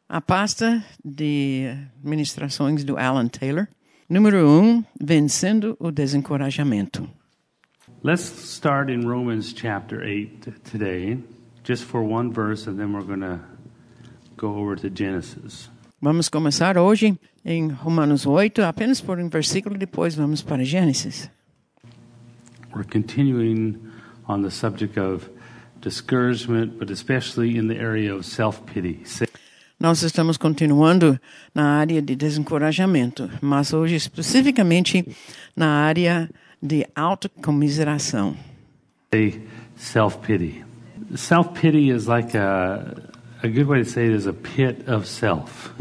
A pasta de ministrações do Alan Taylor. Número 1, vencendo o desencorajamento. Let's start in Romans chapter 8 today, just for one verse, and then we're going to go over to Genesis. Vamos começar hoje em Romanos 8, apenas por um versículo, depois vamos para Gênesis. We're continuing on the subject of discouragement, but especially in the area of self-pity. Nós estamos continuando na área de desencorajamento, mas hoje especificamente na área de autocomiseração. Self-pity. Self-pity is like a good way to say it is a pit of self.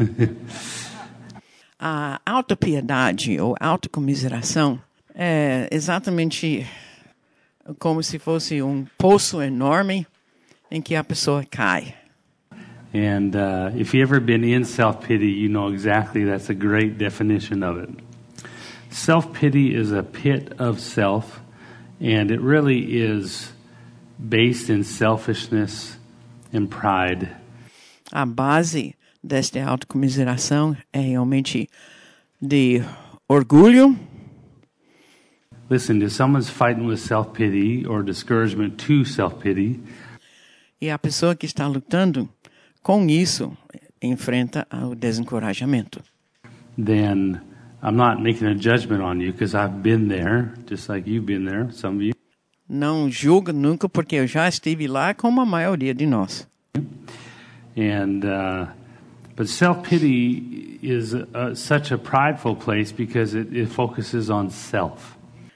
A autopiedade ou autocomiseração é exatamente como se fosse um poço enorme em que a pessoa cai. And if you've ever been in self-pity, you know exactly that's a great definition of it. Self-pity is a pit of self, and it really is based in selfishness and pride. A base desta autocomiseração é realmente de orgulho. Listen, if someone's fighting with self-pity or discouragement to self-pity, e a pessoa que está lutando com isso enfrenta o desencorajamento. Then I'm not making a judgment on you because I've been there, just like you've been there, some of you. Não julgo nunca porque eu já estive lá como a maioria de nós. And but self-pity is such a prideful place because it focuses on self.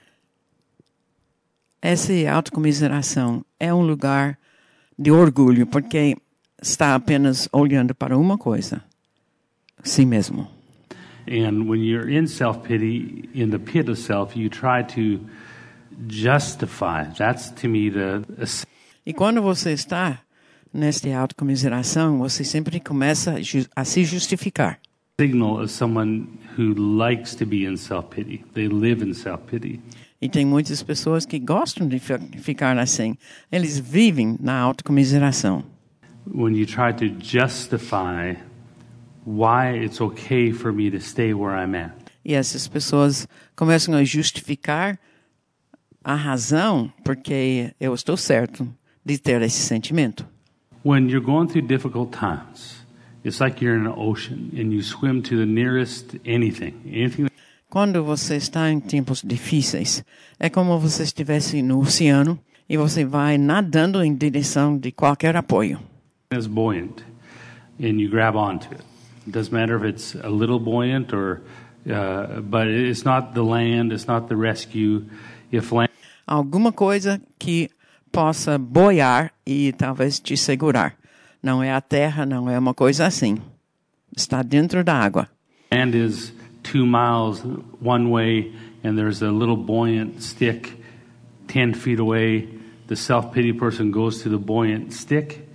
Essa autocomiseração é um lugar de orgulho porque está apenas olhando para uma coisa, si mesmo. And when you're in self-pity, in the pit of self, you try to justify. That's to me E quando você está nesta autocomiseração, você sempre começa a se justificar. Signal of someone who likes to be in self-pity. They live in self-pity. E tem muitas pessoas que gostam de ficar assim. Eles vivem na autocomiseração. When you try to justify why it's okay for me to stay where I'm at. E essas pessoas começam a justificar a razão porque eu estou certo de ter esse sentimento. When you're going through difficult times, it's like you're in an ocean and you swim to the nearest anything. Quando você está em tempos difíceis, é como se você estivesse no oceano e você vai nadando em direção de qualquer apoio. Is buoyant, and you grab onto it. It doesn't matter if it's a little buoyant or, but it's not the land, it's not the rescue. If land, alguma coisa que possa boiar e talvez te segurar. Não é a terra, não é uma coisa assim. Está dentro da água. Land is 2 miles one way, and there's a little buoyant stick 10 feet away. The self-pity person goes to the buoyant stick.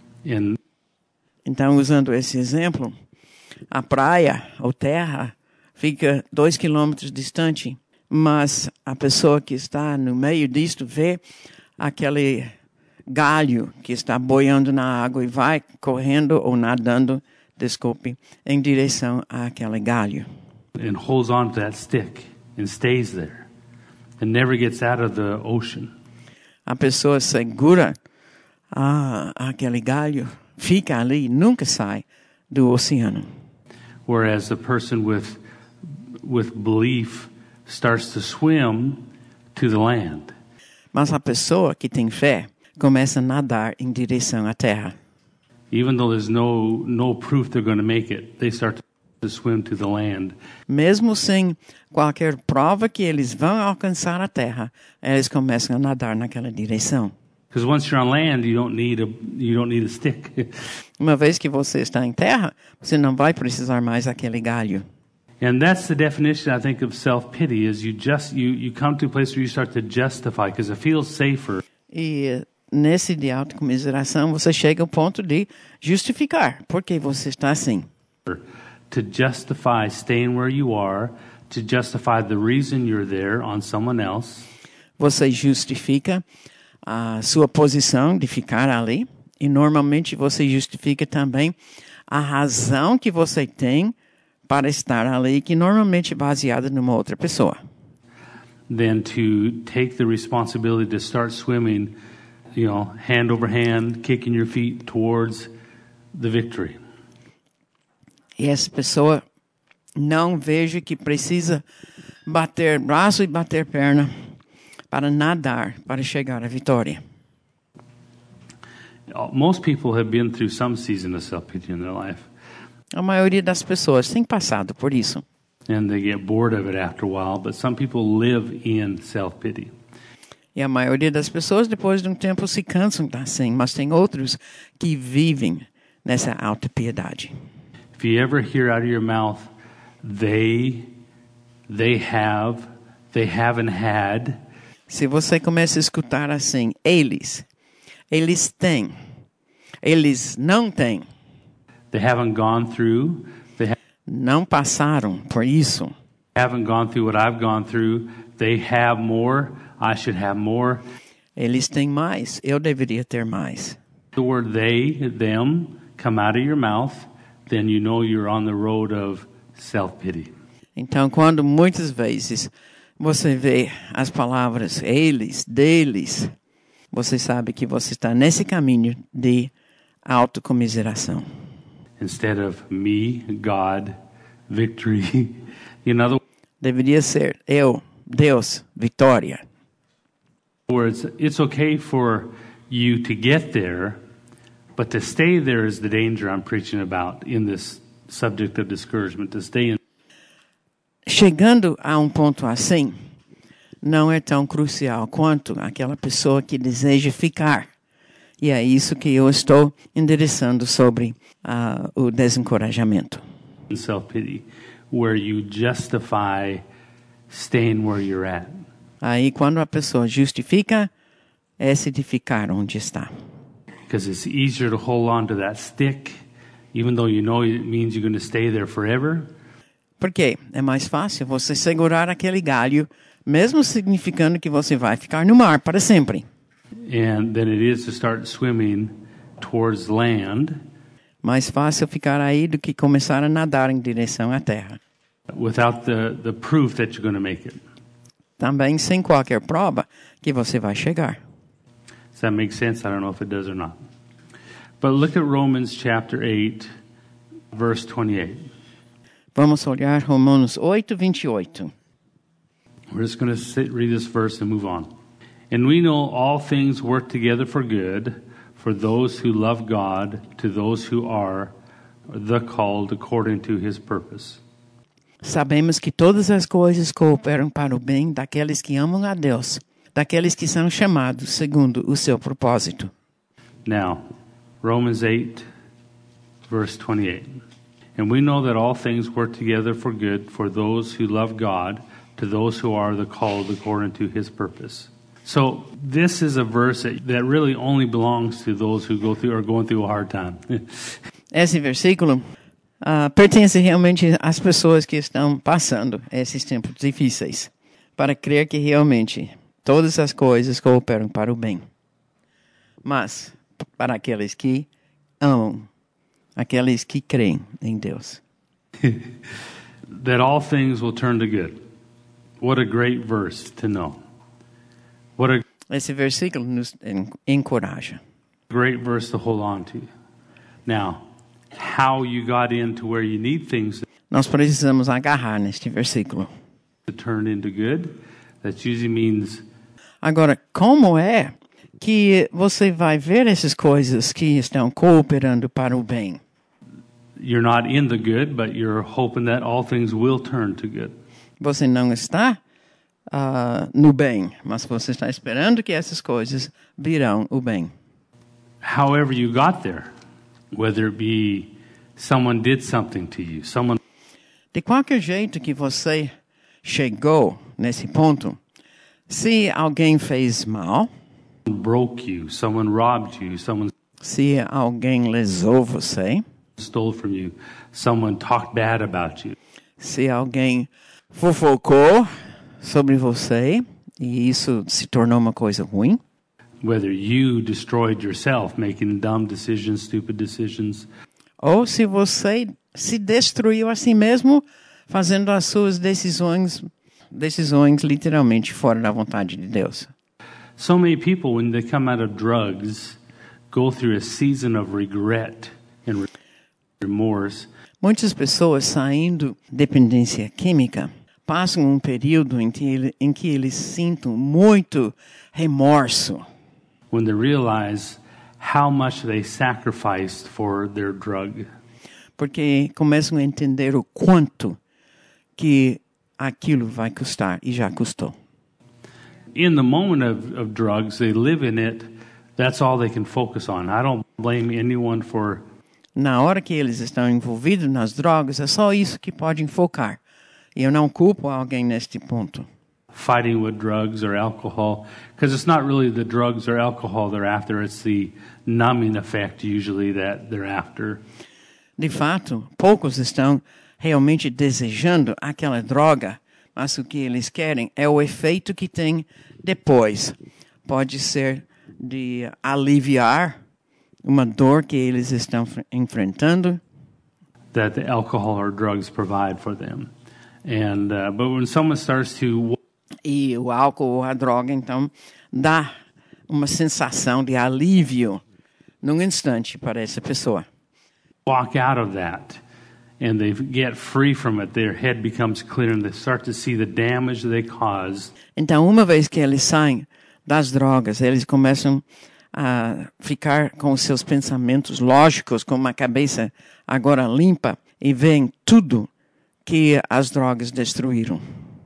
Então, usando esse exemplo, a praia ou terra fica 2 quilômetros distante, mas a pessoa que está no meio disto vê aquele galho que está boiando na água e vai correndo ou nadando, desculpe, em direção àquele galho. And holds on to that stick and stays there and never gets out of the ocean. A pessoa segura aquele galho, fica ali, nunca sai do oceano. Whereas the person with belief starts to swim to the land. Mas a pessoa que tem fé começa a nadar em direção à terra. Even though there's no proof they're going to make it, they start to swim to the land. Mesmo sem qualquer prova que eles vão alcançar a terra, eles começam a nadar naquela direção. Because once you're on land, you don't need a stick. Uma vez que você está em terra, você não vai precisar mais aquele galho. And that's the definition, I think, of self-pity, is you come to a place where you start to justify, because it feels safer. E nesse de autocomiseração, você chega ao ponto de justificar porque você está assim. To justify staying where you are, to justify the reason you're there on someone else. Você justifica a sua posição de ficar ali E normalmente você justifica também a razão que você tem para estar ali, que normalmente é baseada numa outra pessoa. Than to take the responsibility to start swimming, hand over hand, kicking your feet towards the victory. E essa pessoa não vejo que precisa bater braço e bater perna para nadar, para chegar à vitória. Most people have been through some season of self-pity in their life. A maioria das pessoas tem passado por isso. And they get bored of it after a while, but some people live in self-pity. E a maioria das pessoas, depois de um tempo, se cansam assim, mas tem outros que vivem nessa autopiedade. If you ever hear out of your mouth, they haven't had. Se você começa a escutar assim, eles têm, eles não têm, They haven't gone through. não passaram por isso. Haven't gone through what I've gone through. They have more. I should have more. Eles têm mais, eu deveria ter mais. The word they, them, come out of your mouth, then you know you're on the road of self-pity. Então, quando muitas vezes você vê as palavras eles, deles, você sabe que você está nesse caminho de autocomiseração. Instead of me, God, victory. In other Deveria ser eu, Deus, vitória. words, it's okay for you to get there, but to stay there is the danger I'm preaching about in this subject of discouragement. To stay in. Chegando a um ponto assim, não é tão crucial quanto aquela pessoa que deseja ficar. E é isso que eu estou endereçando sobre o desencorajamento. Self-pity, where you justify staying where you're at. Aí, quando a pessoa justifica, esse de ficar onde está. Because it's easier to hold on to that stick, even though you know it means you're going to stay there forever. Porque é mais fácil você segurar aquele galho, mesmo significando que você vai ficar no mar para sempre. And than it is to start swimming towards land Mais fácil ficar aí do que começar a nadar em direção à terra. without the proof that you're going to make it. Também sem qualquer prova que você vai chegar. Does that make sense? I don't know if it does or not. But look at Romans chapter 8, verse 28. Vamos olhar Romanos 8, 28. We're just going to read this verse and move on. And we know all things work together for good for those who love God, to those who are the called according to his purpose. Sabemos que todas as coisas cooperam para o bem daqueles que amam a Deus, daqueles que são chamados segundo o seu propósito. Now, Romans 8, verse 28. And we know that all things work together for good for those who love God, to those who are the called according to his purpose. So this is a verse that really only belongs to those who are going through a hard time. Esse versículo pertence realmente às pessoas que estão passando esses tempos difíceis, para crer que realmente todas as coisas cooperam para o bem. Mas para aqueles que amam, aqueles que creem em Deus. That all things will turn to good. What a great verse to know. What a Esse versículo nos encoraja. great verse to hold on to. Now, how you got into where you need things Nós precisamos agarrar neste versículo. to turn into good, that usually means Agora, como é que você vai ver essas coisas que estão cooperando para o bem? you're not in the good, but you're hoping that all things will turn to good. Você não está no bem, mas você está esperando que essas coisas virão o bem. However you got there, whether it be someone did something to you, someone De qualquer jeito que você chegou nesse ponto, se alguém fez mal, broke you, someone robbed you, someone se alguém lesou você, stole from you, someone talked bad about you, se alguém fofocou sobre você e isso se tornou uma coisa ruim, whether you destroyed yourself making dumb decisions, stupid decisions, Ou se você se destruiu a si mesmo fazendo as suas decisões literalmente fora da vontade de Deus. so many people, when they come out of drugs, go through a season of regret and remorse. Muitas pessoas saindo de dependência química passam um período em que eles sintam muito remorso, When they realize how much they sacrificed for their drug. porque começam a entender o quanto que aquilo vai custar e já custou. In the moment of drugs, they live in it. That's all they can focus on. I don't blame anyone for Na hora que eles estão envolvidos nas drogas, é só isso que podem focar. E eu não culpo alguém neste ponto. fighting with drugs or alcohol, because it's not really the drugs or alcohol they're after, it's the numbing effect usually that they're after. De fato, poucos estão realmente desejando aquela droga, mas o que eles querem é o efeito que tem depois. Pode ser de aliviar uma dor que eles estão enfrentando, That the alcohol or drugs provide for them. And but when someone starts to e o álcool ou a droga, então, dá uma sensação de alívio num instante para essa pessoa. walk out of that and they get free from it, their head becomes clear and they start to see the damage they caused. Então, uma vez que eles saem das drogas, eles começam a ficar com os seus pensamentos lógicos, com uma cabeça agora limpa, e veem tudo que as drogas destruíram.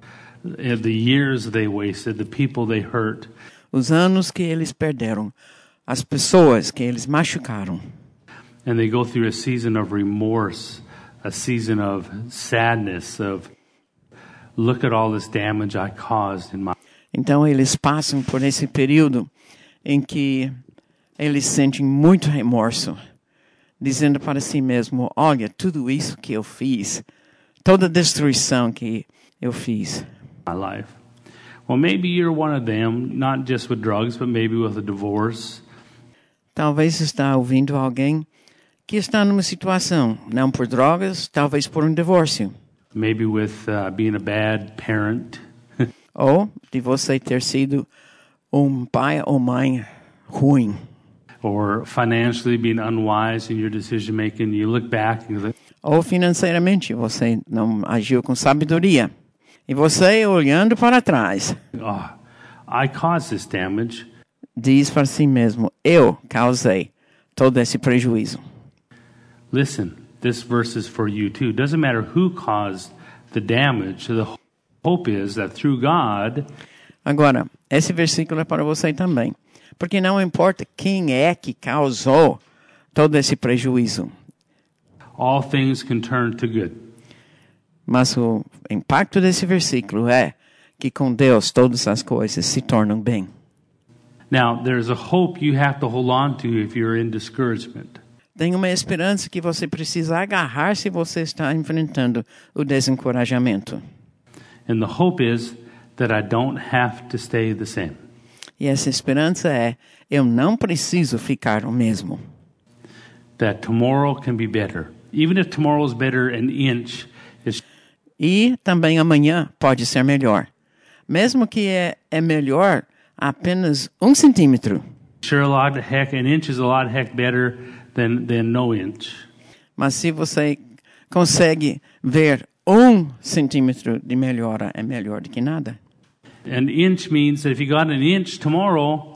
The years they wasted, the people they hurt. Os anos que eles perderam, as pessoas que eles machucaram. And they go through a season of remorse, a season of sadness, of look at all this damage I caused in my... Então, eles passam por esse período em que eles sentem muito remorso, dizendo para si mesmo, olha, tudo isso que eu fiz, toda a destruição que eu fiz. my life. Well, maybe you're one of them, not just with drugs, but maybe with a divorce. Talvez está ouvindo alguém que está numa situação, não por drogas, talvez por um divórcio. Maybe with being a bad parent. Ou de você ter sido um pai ou mãe ruim. Or financially being unwise in your decision making. You look back and you're like, Ou financeiramente, você não agiu com sabedoria. E você, olhando para trás, oh, I caused this damage. diz para si mesmo, eu causei todo esse prejuízo. Listen, this verse is for you too. Doesn't matter who caused the damage. The hope is that through God, Agora, esse versículo é para você também. Porque não importa quem é que causou todo esse prejuízo. all things can turn to good. Mas o impacto desse versículo é que com Deus todas as coisas se tornam bem. Now, there's a hope you have to hold on to if you're in discouragement. Tem uma esperança que você precisa agarrar se você está enfrentando o desencorajamento. And the hope is that I don't have to stay the same. E essa esperança é, eu não preciso ficar o mesmo. That tomorrow can be better. Even if tomorrow is better an inch, it's E também amanhã pode ser melhor. Mesmo que é melhor apenas 1 centímetro. sure a lot heck, an inch is a lot heck better than no inch. Mas se você consegue ver 1 centímetro de melhora, é melhor do que nada. An inch means that if you got an inch tomorrow,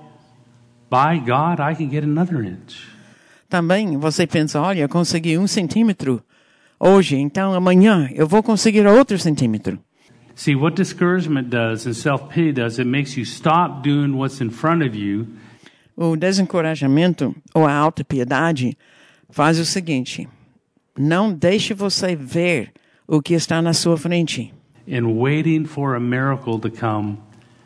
by God, I can get another inch. Também você pensa, olha, eu consegui 1 centímetro hoje, então amanhã eu vou conseguir outro centímetro. See, what discouragement does and self-pity does, it makes you stop doing what's in front of you O desencorajamento ou a autopiedade faz o seguinte, não deixe você ver o que está na sua frente. and waiting for a miracle to come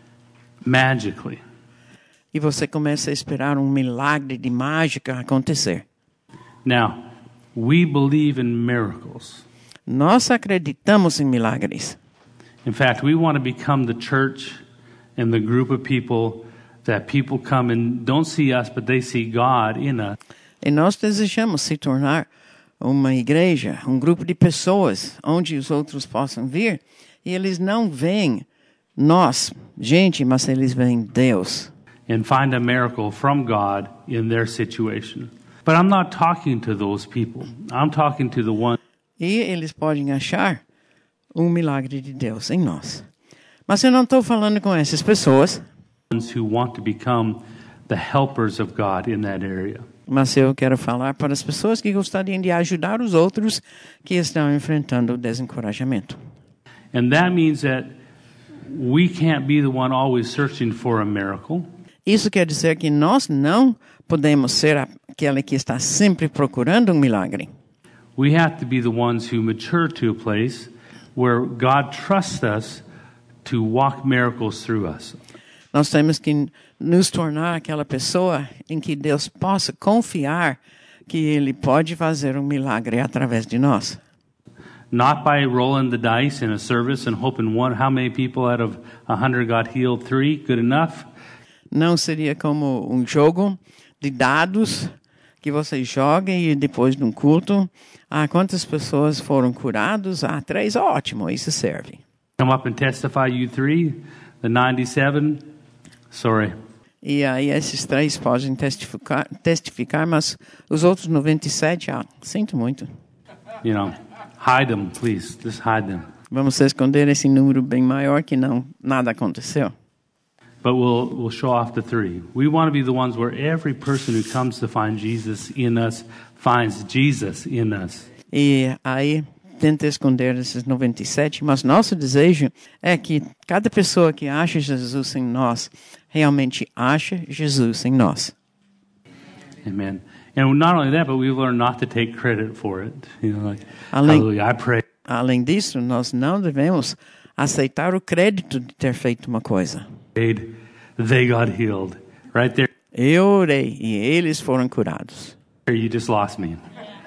magically. E você começa a esperar um milagre de mágica acontecer. Now, we believe in miracles. Nós acreditamos em milagres. In fact, we want to become the church and the group of people that people come and don't see us, but they see God in us. E nós desejamos se tornar uma igreja, um grupo de pessoas onde os outros possam vir e eles não veem nós, gente, mas eles veem Deus. And find a miracle from God in their situation. But I'm not talking to those people. I'm talking to the ones. E eles podem achar um milagre de Deus em nós. Mas eu não estou falando com essas pessoas. Who want to become the helpers of God in that area. Mas eu quero falar para as pessoas que gostariam de ajudar os outros que estão enfrentando o desencorajamento. And that means that we can't be the one always searching for a miracle. Isso quer dizer que nós não podemos ser aquele que está sempre procurando um milagre. We have to be the ones who mature to a place where God trusts us to walk miracles through us. Nós temos que nos tornar aquela pessoa em que Deus possa confiar que Ele pode fazer um milagre através de nós. Not by rolling the dice in a service and hoping how many people out of 100 got healed? 3, good enough? Não seria como um jogo de dados que você joga e depois de um culto, quantas pessoas foram curadas? 3, ótimo, isso serve. Come up and testify, you 3, the 97, sorry. E aí esses 3 podem testificar, mas os outros 97, sinto muito. You know, hide them, please, just hide them. Vamos esconder esse número bem maior que nada aconteceu. But we'll show off the 3. We want to be the ones where every person who comes to find Jesus in us finds Jesus in us. E aí tenta esconder esses 97, mas nosso desejo é que cada pessoa que acha Jesus em nós realmente acha Jesus em nós. Amen. And not only that, but we learn not to take credit for it. You know, like, hallelujah, I pray. Além disso, nós não devemos aceitar o crédito de ter feito uma coisa. They got healed. Right there. Eu orei e eles foram curados. You just lost me.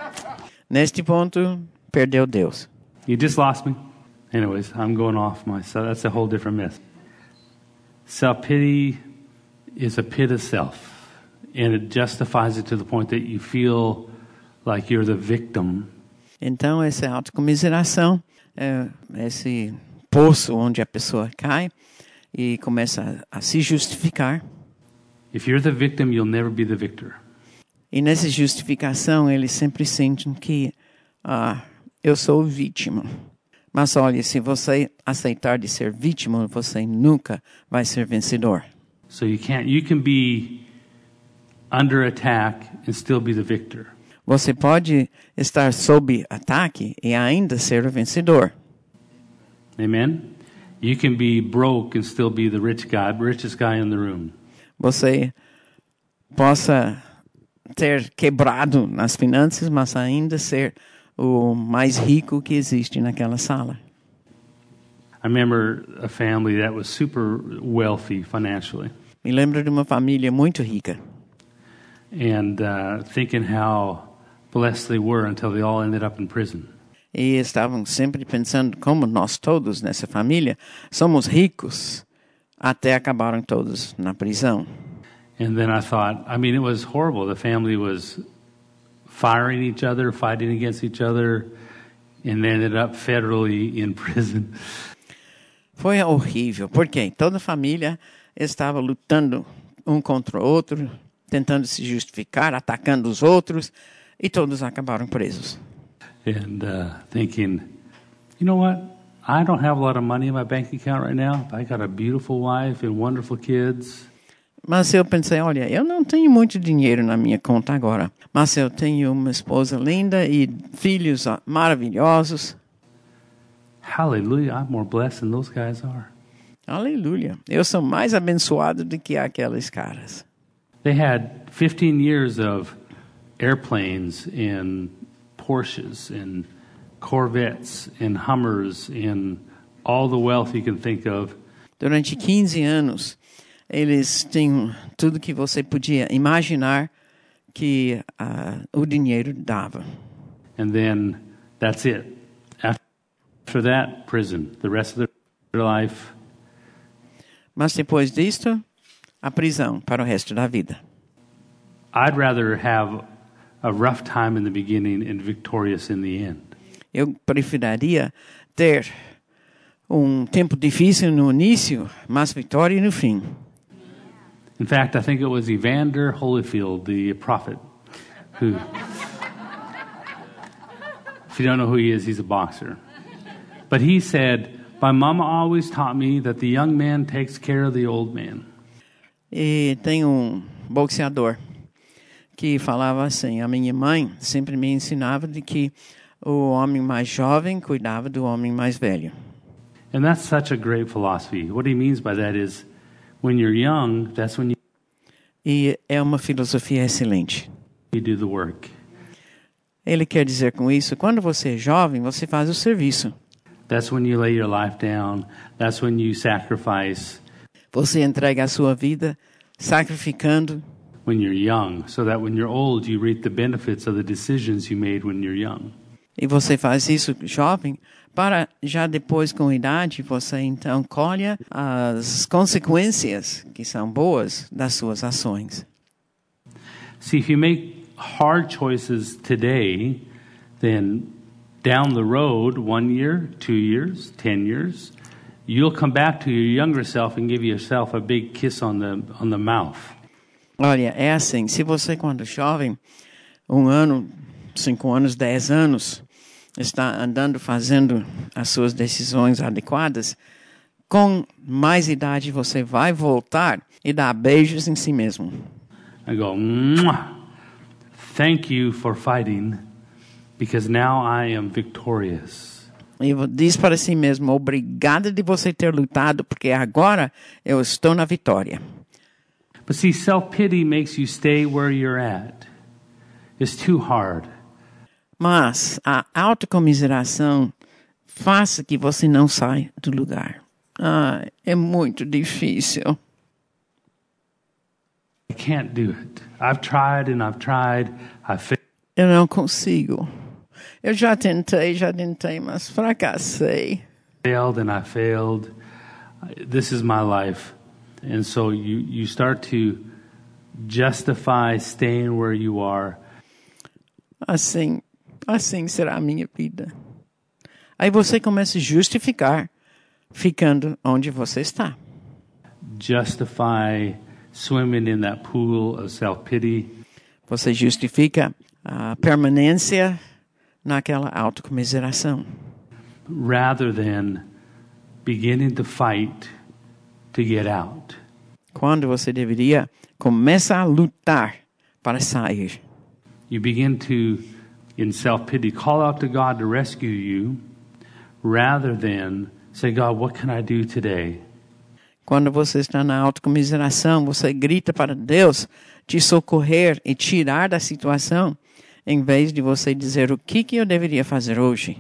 Neste ponto, perdeu Deus. You just lost me. Anyways, I'm going off myself. That's a whole different mess. Self-pity is a pit of self. And it justifies it to the point that you feel like you're the victim. Então, essa autocomiseração, esse poço onde a pessoa cai e começa a se justificar. If you're the victim, you'll never be the victor. E nessa justificação, eles sempre sentem que eu sou vítima. Mas olha, se você aceitar de ser vítima, você nunca vai ser vencedor. So you can be under attack and still be the victor. Você pode estar sob ataque e ainda ser o vencedor. Amen. You can be broke and still be the richest guy in the room. Você possa ter quebrado nas finanças, mas ainda ser o mais rico que existe naquela sala. I remember a family that was super wealthy financially. Me lembro de uma família muito rica. And thinking how blessed they were until they all ended up in prison. E estavam sempre pensando como nós todos nessa família somos ricos, até acabaram todos na prisão. And then I thought, it was horrible. The family was firing each other, fighting against each other, and they ended up federally in prison. Foi horrível, porque toda a família estava lutando um contra o outro, tentando se justificar, atacando os outros, e todos acabaram presos. And thinking, you know what? I don't have a lot of money in my bank account right now. I got a beautiful wife and wonderful kids. Mas eu pensei, olha, eu não tenho muito dinheiro na minha conta agora, mas eu tenho uma esposa linda e filhos maravilhosos. Hallelujah, I'm more blessed than those guys are. Aleluia, eu sou mais abençoado do que aqueles caras. They had 15 years of airplanes and Porsches and Corvettes and Hummers and all the wealth you can think of. Durante 15 anos, eles tinham tudo que você podia imaginar que o dinheiro dava. And then that's it. After that, prison. The rest of their life. Mas depois disto, a prisão para o resto da vida. I'd rather have a rough time in the beginning and victorious in the end. Eu preferiria ter tempo difícil no início, mas vitória no fim. In fact, I think it was Evander Holyfield, the prophet, who, if you don't know who he is, he's a boxer. But he said, my mama always taught me that the young man takes care of the old man. E tem boxeador que falava assim, a minha mãe sempre me ensinava de que o homem mais jovem cuidava do homem mais velho. And that's such a great philosophy. What he means by that is, when you're young, that's when E é uma filosofia excelente. you do the work. Ele quer dizer com isso, quando você é jovem, você faz o serviço. That's when you lay your life down. That's when you sacrifice. Você entrega a sua vida sacrificando. When you're young, so that when you're old, you reap the benefits of the decisions you made when you're young. E você faz isso jovem, para já depois com idade, você então colhe as consequências que são boas das suas ações. See, if you make hard choices today, then down the road, 1 year, 2 years, 10 years, you'll come back to your younger self and give yourself a big kiss on the mouth. Olha, é assim, se você quando jovem, 1 ano, 5 anos, 10 anos, está andando fazendo as suas decisões adequadas, com mais idade você vai voltar e dar beijos em si mesmo. I go, mwah, thank you for fighting, because now I am victorious. E diz para si mesmo, obrigada de você ter lutado, porque agora eu estou na vitória. But see, self-pity makes you stay where you're at. It's too hard. Mas a autocomiseração faz que você não saia do lugar. É muito difícil. I can't do it. I've tried and I've tried. I've Eu não consigo. Eu já tentei, mas fracassei. failed and I failed. This is my life. And so you start to justify staying where you are. Assim será a minha vida. Aí você começa a justificar ficando onde você está. Justify swimming in that pool of self-pity. Você justifica a permanência naquela autocomiseração. Rather than beginning to fight to get out. Quando você deveria começar a lutar para sair. You begin to, in self-pity, call out to God to rescue you, rather than say, God, what can I do today? Quando você está na autocomiseração, você grita para Deus te socorrer e tirar da situação, em vez de você dizer o que eu deveria fazer hoje.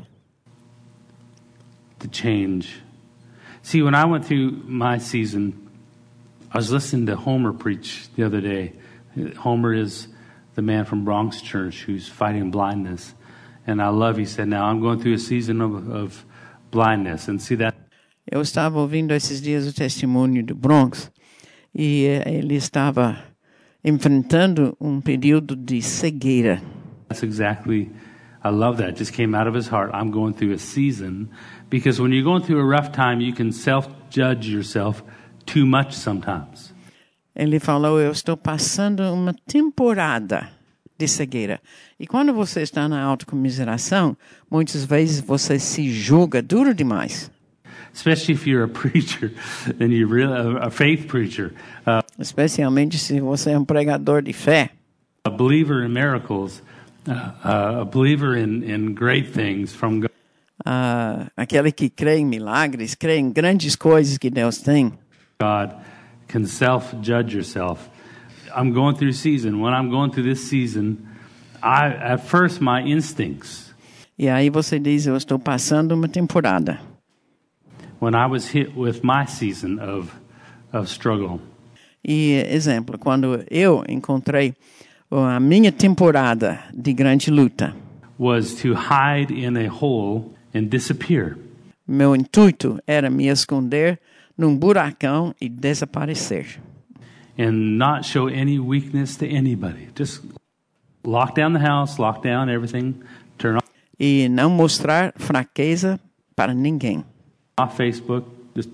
To change. See, when I went through my season, I was listening to Homer preach the other day. Homer is the man from Bronx Church who's fighting blindness. And I love, he said, now I'm going through a season of blindness. And see that. Eu estava ouvindo esses dias o testemunho do Bronx e ele estava enfrentando período de cegueira. That's exactly, I love that. It just came out of his heart. I'm going through a season. Because when you're going through a rough time, you can self-judge yourself too much sometimes. Ele falou, eu estou passando uma temporada de cegueira. E quando você está na autocomiseração, muitas vezes você se julga duro demais. Especially if you're a preacher, and you're really a faith preacher. Especialmente se você é um pregador de fé. A believer in miracles, a believer in great things from God. Aquele que crê em milagres, crê em grandes coisas que Deus tem. God can self-judge yourself. I'm going through a season. When I'm going through this season, at first my instincts. E aí você diz, eu estou passando uma temporada. When I was hit with my season of struggle. E exemplo, quando eu encontrei a minha temporada de grande luta. Was to hide in a hole and disappear. Meu intuito era me esconder num buracão e desaparecer. and not show any weakness to anybody. Just lock down the house, lock down everything, turn E não mostrar fraqueza para ninguém. off Facebook. Just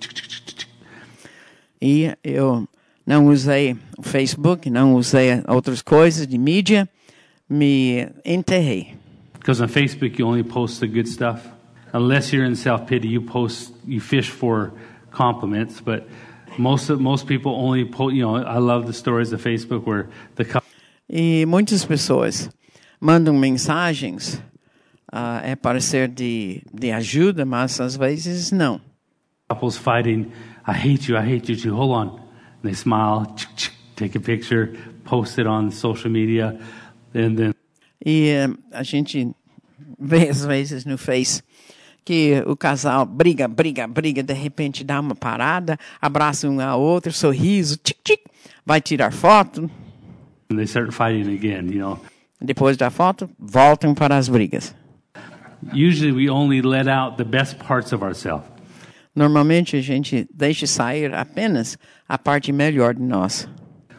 E eu não usei o Facebook, não usei outras coisas de mídia, me enterrei. because on Facebook you only post the good stuff. Unless you're in self-pity, you fish for compliments, but most people only post, I love the stories of Facebook where the couple E muitas pessoas mandam mensagens, é para ser de ajuda, mas às vezes não. couples fighting, I hate you too, hold on. And they smile, take a picture, post it on social media, and then E a gente vê às vezes no Face que o casal briga, de repente dá uma parada, abraça um ao outro, sorriso, vai tirar foto. they start fighting again, Depois da foto, voltam para as brigas. Usually we only let out the best parts of ourselves. Normalmente a gente deixa sair apenas a parte melhor de nós.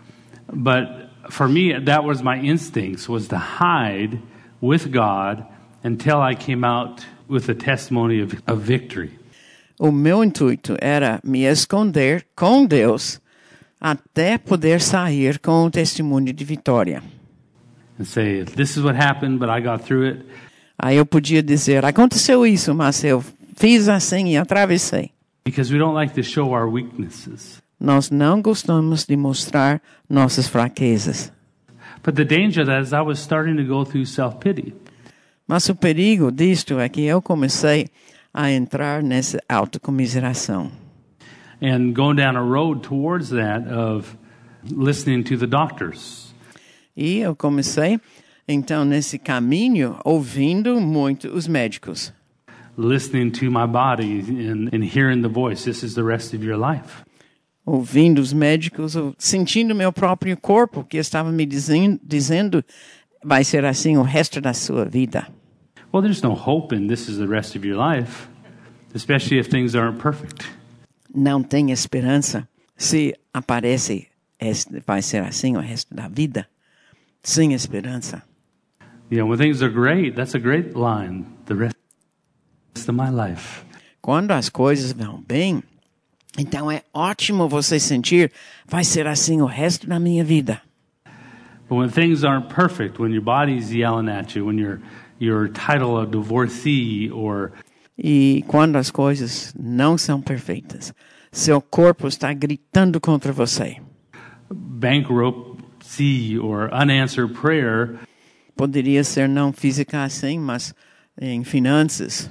But for me, that was my instincts, was to hide with God until I came out with a testimony of victory. O meu intuito era me esconder com Deus até poder sair com o testemunho de vitória. And say, this is what happened, but I got through it. Aí eu podia dizer, aconteceu isso, mas eu fiz assim e atravessei. Because we don't like to show our weaknesses. Nós não gostamos de mostrar nossas fraquezas. But the danger of that is I was starting to go through self-pity. Mas o perigo disto é que eu comecei a entrar nessa autocomiseração. And going down a road towards that of listening to the doctors. E eu comecei, então, nesse caminho, ouvindo muito os médicos. Listening to my body and hearing the voice. This is the rest of your life. Ouvindo os médicos, sentindo meu próprio corpo, que estava me dizendo, vai ser assim o resto da sua vida. Well, there's no hope in this is the rest of your life, especially if things aren't perfect. Não tem esperança se aparece, vai ser assim o resto da vida. Sem esperança. When things are great, that's a great line. The rest of my life. Quando as coisas vão bem, então é ótimo você sentir, vai ser assim o resto da minha vida. But when things aren't perfect, when your body's yelling at you, when you're titled a divorcee or E quando as coisas não são perfeitas, seu corpo está gritando contra você. bankruptcy or unanswered prayer, Poderia ser não física assim, mas em finanças,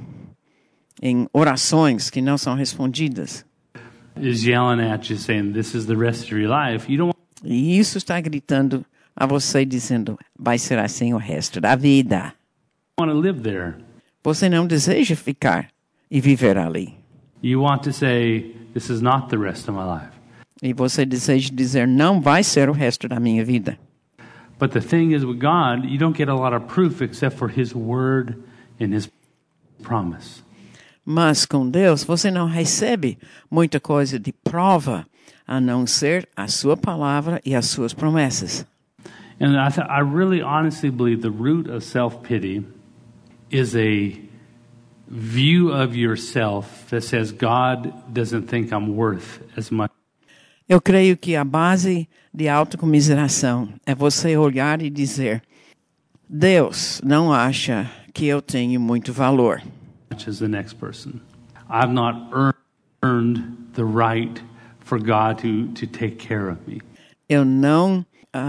em orações que não são respondidas. is yelling at you saying, this is the rest of your life. You don't E isso está gritando a você dizendo, vai ser assim o resto da vida. want to live there. Você não deseja ficar e viver ali. You want to say, this is not the rest of my life. E você deseja dizer, não vai ser o resto da minha vida. But the thing is with God, you don't get a lot of proof except for His word and His promise. Mas com Deus, você não recebe muita coisa de prova, a não ser a sua palavra e as suas promessas. And I really honestly believe the root of self-pity is a view of yourself that says God doesn't think I'm worth as much. Eu creio que a base de autocomiseração é você olhar e dizer, Deus não acha que eu tenho muito valor. As the next person. I've not earned the right for God to take care of me. Eu não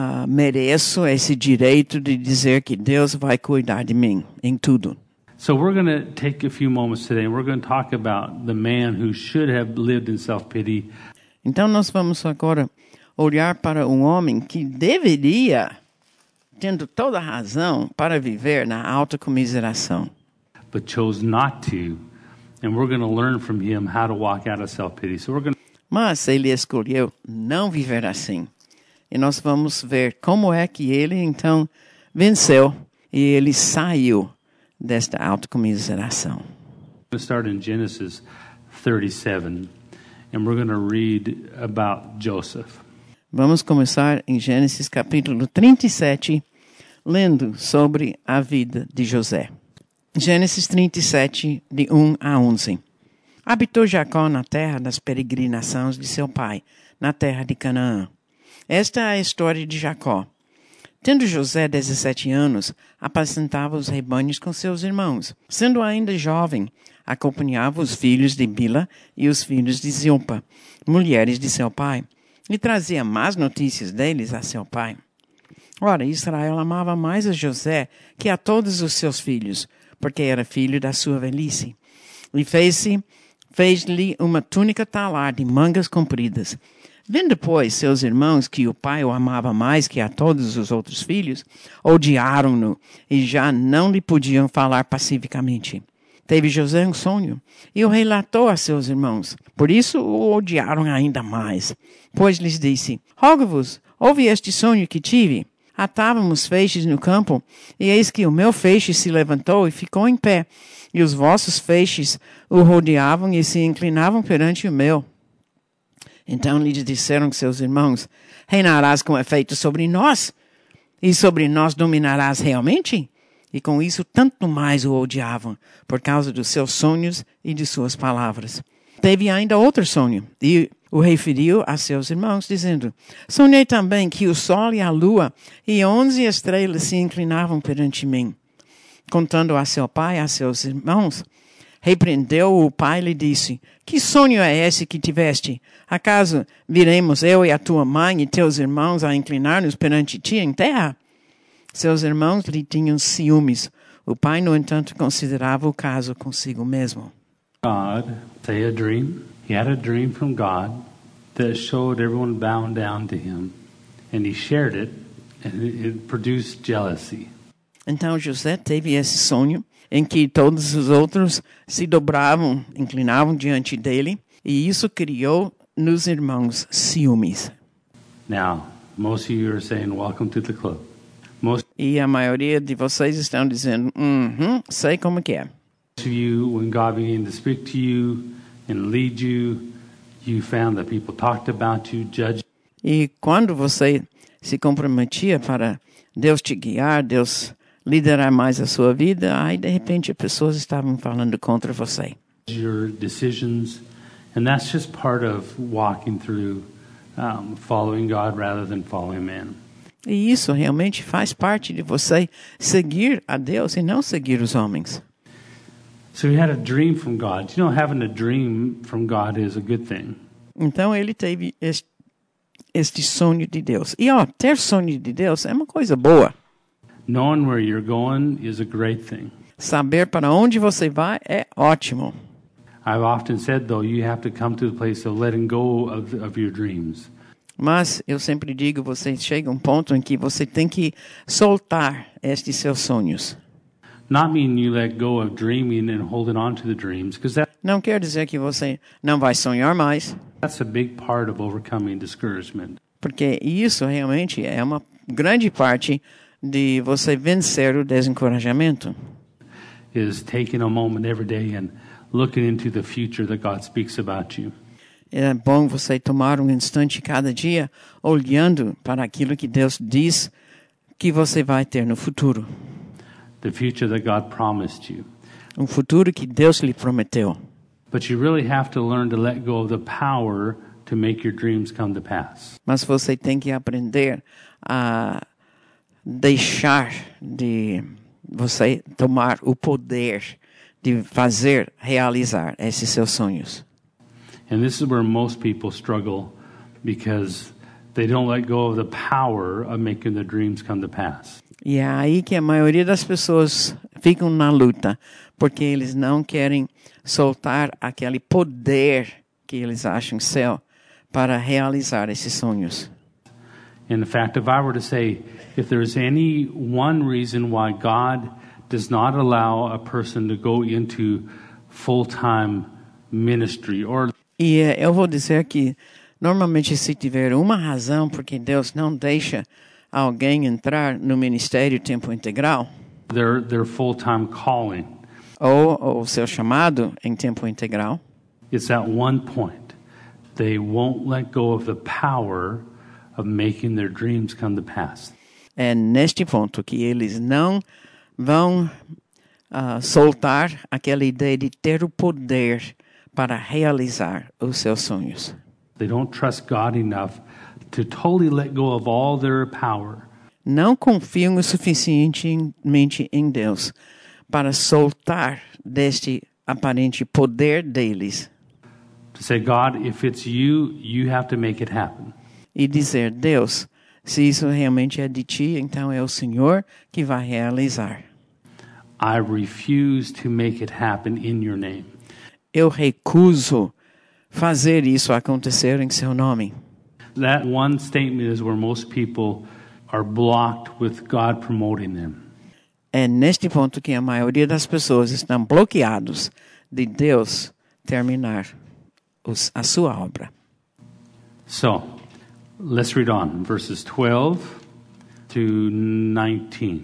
mereço esse direito de dizer que Deus vai cuidar de mim em tudo. So we're going to take a few moments today and we're going to talk about the man who should have lived in self-pity. Então nós vamos agora olhar para um homem que deveria, tendo toda a razão, para viver na autocomiseração. But chose not to, and we're going to learn from him how to walk out of self-pity. So we're going to Mas ele escolheu não viver assim. E nós vamos ver como é que ele, então, venceu e ele saiu desta autocomiseração. start in Genesis 37, and we're going to read about Joseph. Vamos começar em Gênesis capítulo 37, lendo sobre a vida de José. Gênesis 37, de 1 a 11. Habitou Jacó na terra das peregrinações de seu pai, na terra de Canaã. Esta é a história de Jacó. Tendo José 17 anos, apacentava os rebanhos com seus irmãos. Sendo ainda jovem, acompanhava os filhos de Bila e os filhos de Zilpa, mulheres de seu pai, e trazia más notícias deles a seu pai. Ora, Israel amava mais a José que a todos os seus filhos, porque era filho da sua velhice. E fez-lhe uma túnica talar de mangas compridas. Vendo, pois, seus irmãos que o pai o amava mais que a todos os outros filhos, odiaram-no e já não lhe podiam falar pacificamente. Teve José um sonho e o relatou a seus irmãos. Por isso o odiaram ainda mais. Pois lhes disse: Rogo-vos, ouve este sonho que tive. Atávamos feixes no campo, e eis que o meu feixe se levantou e ficou em pé, e os vossos feixes o rodeavam e se inclinavam perante o meu. Então lhes disseram seus irmãos: Reinarás com efeito sobre nós? E sobre nós dominarás realmente? E com isso tanto mais o odiavam, por causa dos seus sonhos e de suas palavras. Teve ainda outro sonho, e o referiu a seus irmãos, dizendo: Sonhei também que o sol e a lua e 11 estrelas se inclinavam perante mim. Contando a seu pai e a seus irmãos, repreendeu o pai e lhe disse: Que sonho é esse que tiveste? Acaso viremos eu e a tua mãe e teus irmãos a inclinar-nos perante ti em terra? Seus irmãos lhe tinham ciúmes. O pai, no entanto, considerava o caso consigo mesmo. God say a dream. He had a dream from God that showed everyone bowing down to him, and he shared it, and it produced jealousy. Então José teve esse sonho em que todos os outros se dobravam, inclinavam diante dele, e isso criou nos irmãos ciúmes. Now, most of you are saying, "Welcome to the club." E a maioria de vocês estão dizendo, sei como que é. Most of you, when God began to speak to you and lead you, you found that people talked about you, judged. E quando você se comprometia para Deus te guiar, Deus liderar mais a sua vida, aí de repente as pessoas estavam falando contra você. Your decisions, and that's just part of walking through following God rather than following man. E isso realmente faz parte de você seguir a Deus e não seguir os homens. So he had a dream from God. You know, having a dream from God is a good thing. Então ele teve este sonho de Deus. E ter sonho de Deus é uma coisa boa. Knowing where you're going is a great thing. Saber para onde você vai é ótimo. I've often said, though, you have to come to the place of letting go of your dreams. Mas eu sempre digo, você chega a um ponto em que você tem que soltar estes seus sonhos. Not mean you let go of dreaming and holding on to the dreams, because Não quer dizer que você não vai sonhar mais, that's a big part of overcoming discouragement. porque isso realmente é uma grande parte de você vencer o desencorajamento. Is taking a moment every day and looking into the future that God speaks about you. É bom você tomar um instante cada dia olhando para aquilo que Deus diz que você vai ter no futuro. The future that God promised you. Um futuro que Deus lhe prometeu. But you really have to learn to let go of the power to make your dreams come to pass. Mas você tem que aprender a deixar de você tomar o poder de fazer realizar esses seus sonhos. And this is where most people struggle because they don't let go of the power of making their dreams come to pass. E é aí que a maioria das pessoas ficam na luta, porque eles não querem soltar aquele poder que eles acham seu para realizar esses sonhos. In fact, if I were to say, if there's any one reason why God does not allow a person to go into full-time ministry or E eu vou dizer que, normalmente, se tiver uma razão porque Deus não deixa alguém entrar no ministério tempo integral, their full-time calling, ou o seu chamado em tempo integral, it's at one point they won't let go of the power of making their dreams come to pass. É neste ponto que eles não vão soltar aquela ideia de ter o poder para realizar os seus sonhos. They don't trust God enough to totally let go of all their power. Não confiam o suficientemente em Deus para soltar deste aparente poder deles. To say, God, if it's you, you have to make it happen. E dizer, Deus, se isso realmente é de ti, então é o Senhor que vai realizar. I refuse to make it happen in your name. Eu recuso fazer isso acontecer em seu nome. That one statement is where most people are blocked with God promoting them. É neste ponto que a maioria das pessoas estão bloqueados de Deus terminar a sua obra. So, let's read on, verses 12 to 19.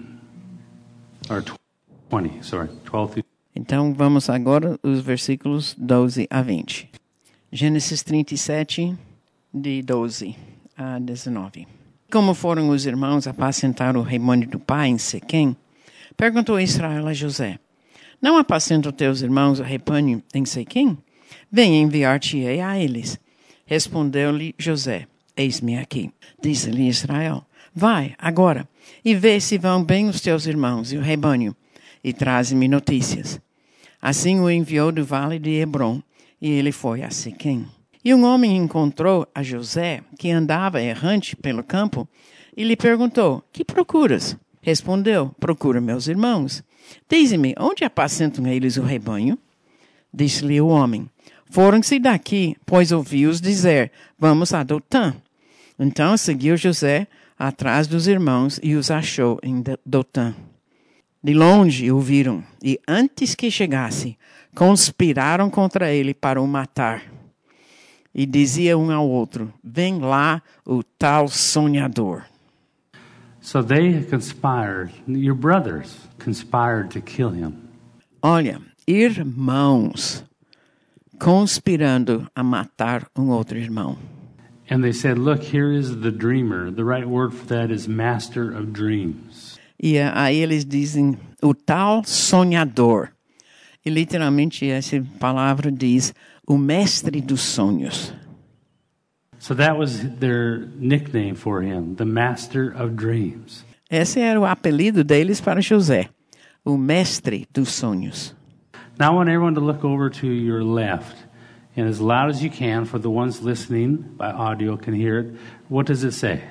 Or 20, sorry, 12 to... Então, vamos agora os versículos 12 a 20. Gênesis 37, de 12 a 19. Como foram os irmãos apacentar o rebanho do pai em Sequém, perguntou Israel a José, não apacentam teus irmãos o rebanho em Sequém? Vem enviar-te-ei a eles. Respondeu-lhe José, eis-me aqui. Disse-lhe Israel, vai agora e vê se vão bem os teus irmãos e o rebanho, e traze-me notícias. Assim o enviou do vale de Hebrom, e ele foi a Sequém. E um homem encontrou a José, que andava errante pelo campo, e lhe perguntou, que procuras? Respondeu, procuro meus irmãos. Dize-me, onde apacentam eles o rebanho? Disse-lhe o homem, foram-se daqui, pois ouvi-os dizer, vamos a Dotã. Então seguiu José atrás dos irmãos e os achou em Dotã. De longe o viram, e antes que chegasse, conspiraram contra ele para o matar. E dizia um ao outro, vem lá o tal sonhador. So they conspired, your brothers conspired to kill him. Olha, irmãos conspirando a matar um outro irmão. And they said, look, here is the dreamer. The right word for that is master of dreams. E aí eles dizem, o tal sonhador. E literalmente essa palavra diz, o mestre dos sonhos. So that was their nickname for him, the master of dreams. Esse era o apelido deles para José, o mestre dos sonhos. Now I want everyone to look over to your left. And as loud as you can, for the ones listening by audio can hear it, what does it say?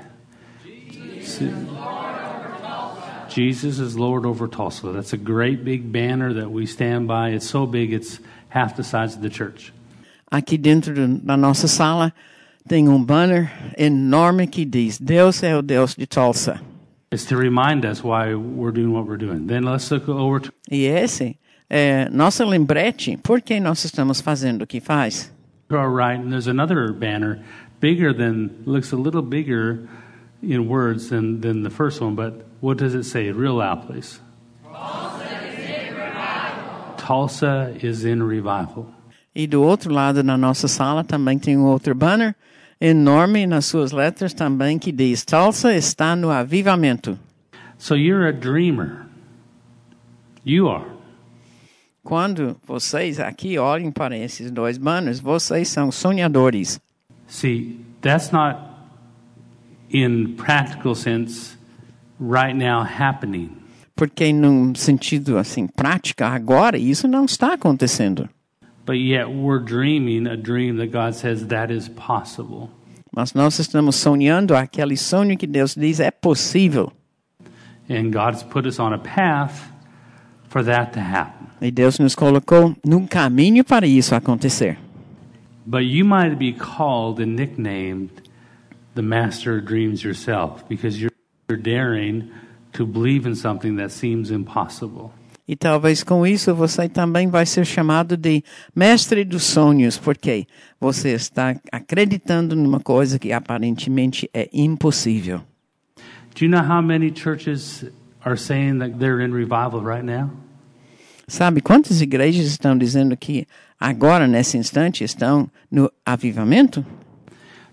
Jesus is Lord over Tulsa. That's a great big banner that we stand by. It's so big, it's half the size of the church. Aqui dentro da nossa sala tem banner enorme que diz, Deus é o Deus de Tulsa. It's to remind us why we're doing what we're doing. Then let's look over to... E esse é nossa lembrete, por que nós estamos fazendo o que faz. To our right, and there's another banner, bigger than, looks a little bigger in words than the first one, but what does it say? Real loud, please. Tulsa is in revival. Tulsa is in revival. E do outro lado da nossa sala também tem outro banner enorme nas suas letras também que diz, Tulsa está no avivamento. So you're a dreamer. You are. Quando vocês aqui olhem para esses dois banners, vocês são sonhadores. See, that's not in practical sense right now happening. Porque num sentido assim, prática, agora isso não está acontecendo. But yet we're dreaming a dream that God says that is possible. Mas nós estamos sonhando aquele sonho que Deus diz é possível. And God's put us on a path for that to happen. E Deus nos colocou num caminho para isso acontecer. But you might be called and nicknamed the master of dreams yourself because you're daring to believe in something that seems impossible. E talvez com isso você também vai ser chamado de mestre dos sonhos, porque você está acreditando numa coisa que aparentemente é impossível. Do you know how many churches are saying that they're in revival right now? Sabe quantas igrejas estão dizendo que agora, nesse instante, estão no avivamento?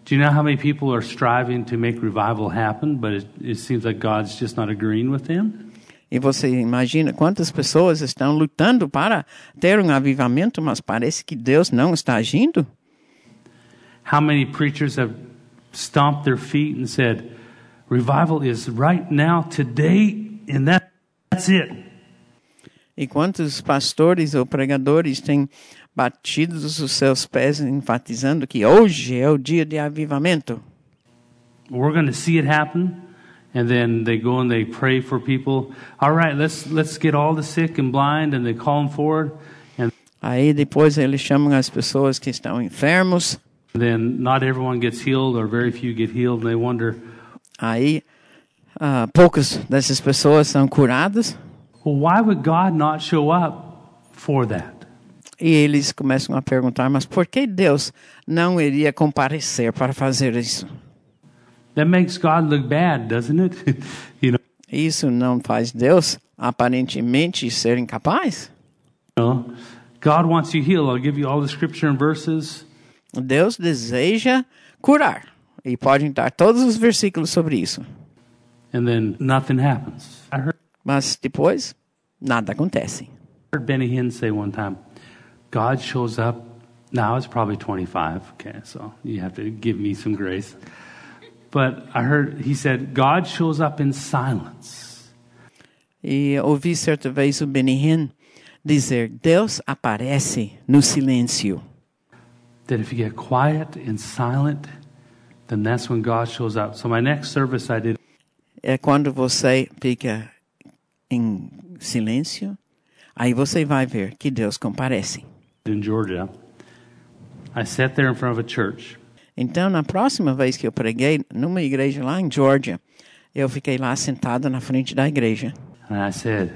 Do you know how many people are striving to make revival happen, but it seems like God's just not agreeing with them? E você imagina quantas pessoas estão lutando para ter um avivamento, mas parece que Deus não está agindo? How many preachers have stomped their feet and said, revival is right now, today, and that's it? E quantos pastores ou pregadores têm batido os seus pés enfatizando que hoje é o dia de avivamento? We're going to see it happen. And then they go and they pray for people. All right, let's get all the sick and blind, and they call them forward. And Aí depois eles chamam as pessoas que estão enfermos. then not everyone gets healed, or very few get healed, and they wonder, Aí poucas dessas pessoas são curadas. well, why would God not show up for that? E eles começam a perguntar, mas por que Deus não iria comparecer para fazer isso? That makes God look bad, doesn't it? you Isso não faz Deus aparentemente ser incapaz? know, God wants you healed. I'll give you all the scripture and verses. Deus deseja curar. E pode dar todos os versículos sobre isso. And then nothing happens. I Mas depois, nada acontece. heard Benny Hinn say one time, God shows up. Now it's probably 25. Okay, so you have to give me some grace. But I heard he said, God shows up in silence. E ouvi certa vez o Benny Hinn dizer, Deus aparece no silêncio. That if you get quiet and silent, then that's when God shows up. So my next service I did É quando você fica em silêncio, aí você vai ver que Deus comparece. in Georgia. I sat there in front of a church. Então, na próxima vez que eu preguei numa igreja lá em Georgia, eu fiquei lá sentado na frente da igreja. And I said,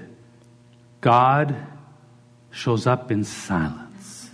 God shows up in silence.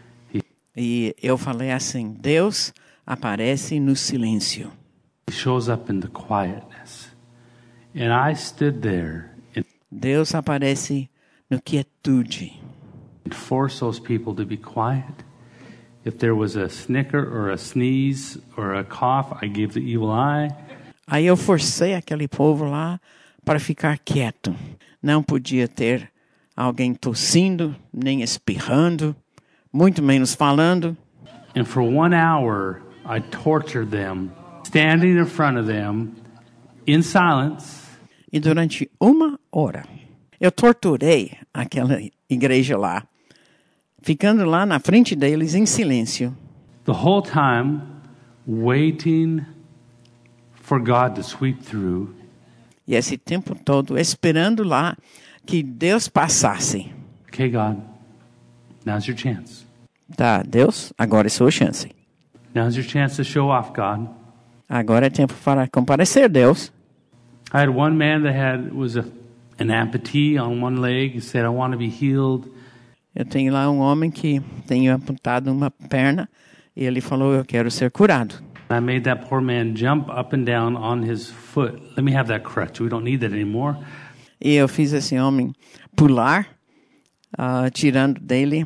E eu falei assim, Deus aparece no silêncio. He shows up in the quietness. And I stood there and Deus aparece no quietude. forced those people to be quiet. If there was a snicker or a sneeze or a cough, I gave the evil eye. Aí eu forcei aquele povo lá para ficar quieto. Não podia ter alguém tossindo, nem espirrando, muito menos falando. And for 1 hour, I tortured them, standing in front of them, in silence. E durante 1 hora, eu torturei aquela igreja lá, ficando lá na frente deles em silêncio. The whole time, waiting for God to sweep through. E esse tempo todo esperando lá que Deus passasse. Okay, God, now's your chance. Tá, Deus, agora é sua chance. Now's your chance to show off, God. Agora é tempo para comparecer, Deus. I had one man that was an amputee on one leg. He said, I want to be healed. Eu tenho lá um homem que tem amputado uma perna e ele falou, eu quero ser curado. I made that poor man jump up and down on his foot. Let me have that crutch. We don't need that anymore. E eu fiz esse homem pular, tirando dele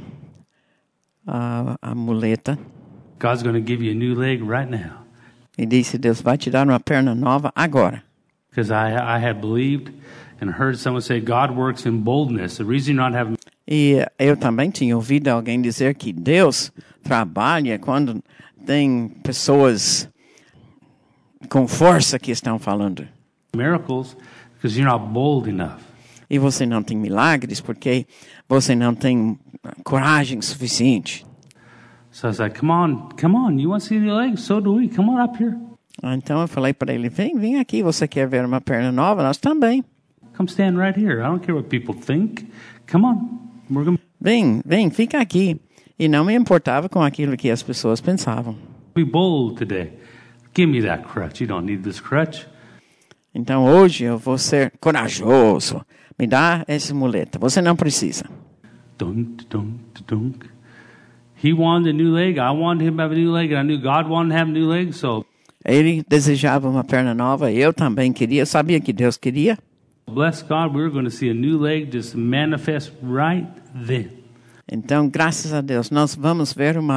a muleta. God's going to give you a new leg right now. E disse, Deus vai te dar uma perna nova agora. Because I had believed and heard someone say, God works in boldness. The reason you're not having... E eu também tinha ouvido alguém dizer que Deus trabalha quando tem pessoas com força que estão falando. miracles because you're not bold enough. E você não tem milagres porque você não tem coragem suficiente. So I was like, come on, you want to see the legs? So do we. Come on up here. Então eu falei para ele, vem aqui, você quer ver uma perna nova? Nós também. Come stand right here. I don't care what people think. Come on. We're going to Vem, fica aqui. E não me importava com aquilo que as pessoas pensavam. be bold today. Give me that crutch. You don't need this crutch. Então hoje eu vou ser corajoso. Me dá essa muleta. Você não precisa. Dunk, dunk, dunk. He wanted a new leg. I wanted him to have a new leg. And I knew God wanted to have a new leg. So Ele desejava uma perna nova. Eu também queria. Eu sabia que Deus queria. bless God, we were going to see a new leg just manifest right then. Então, graças a Deus, nós vamos ver uma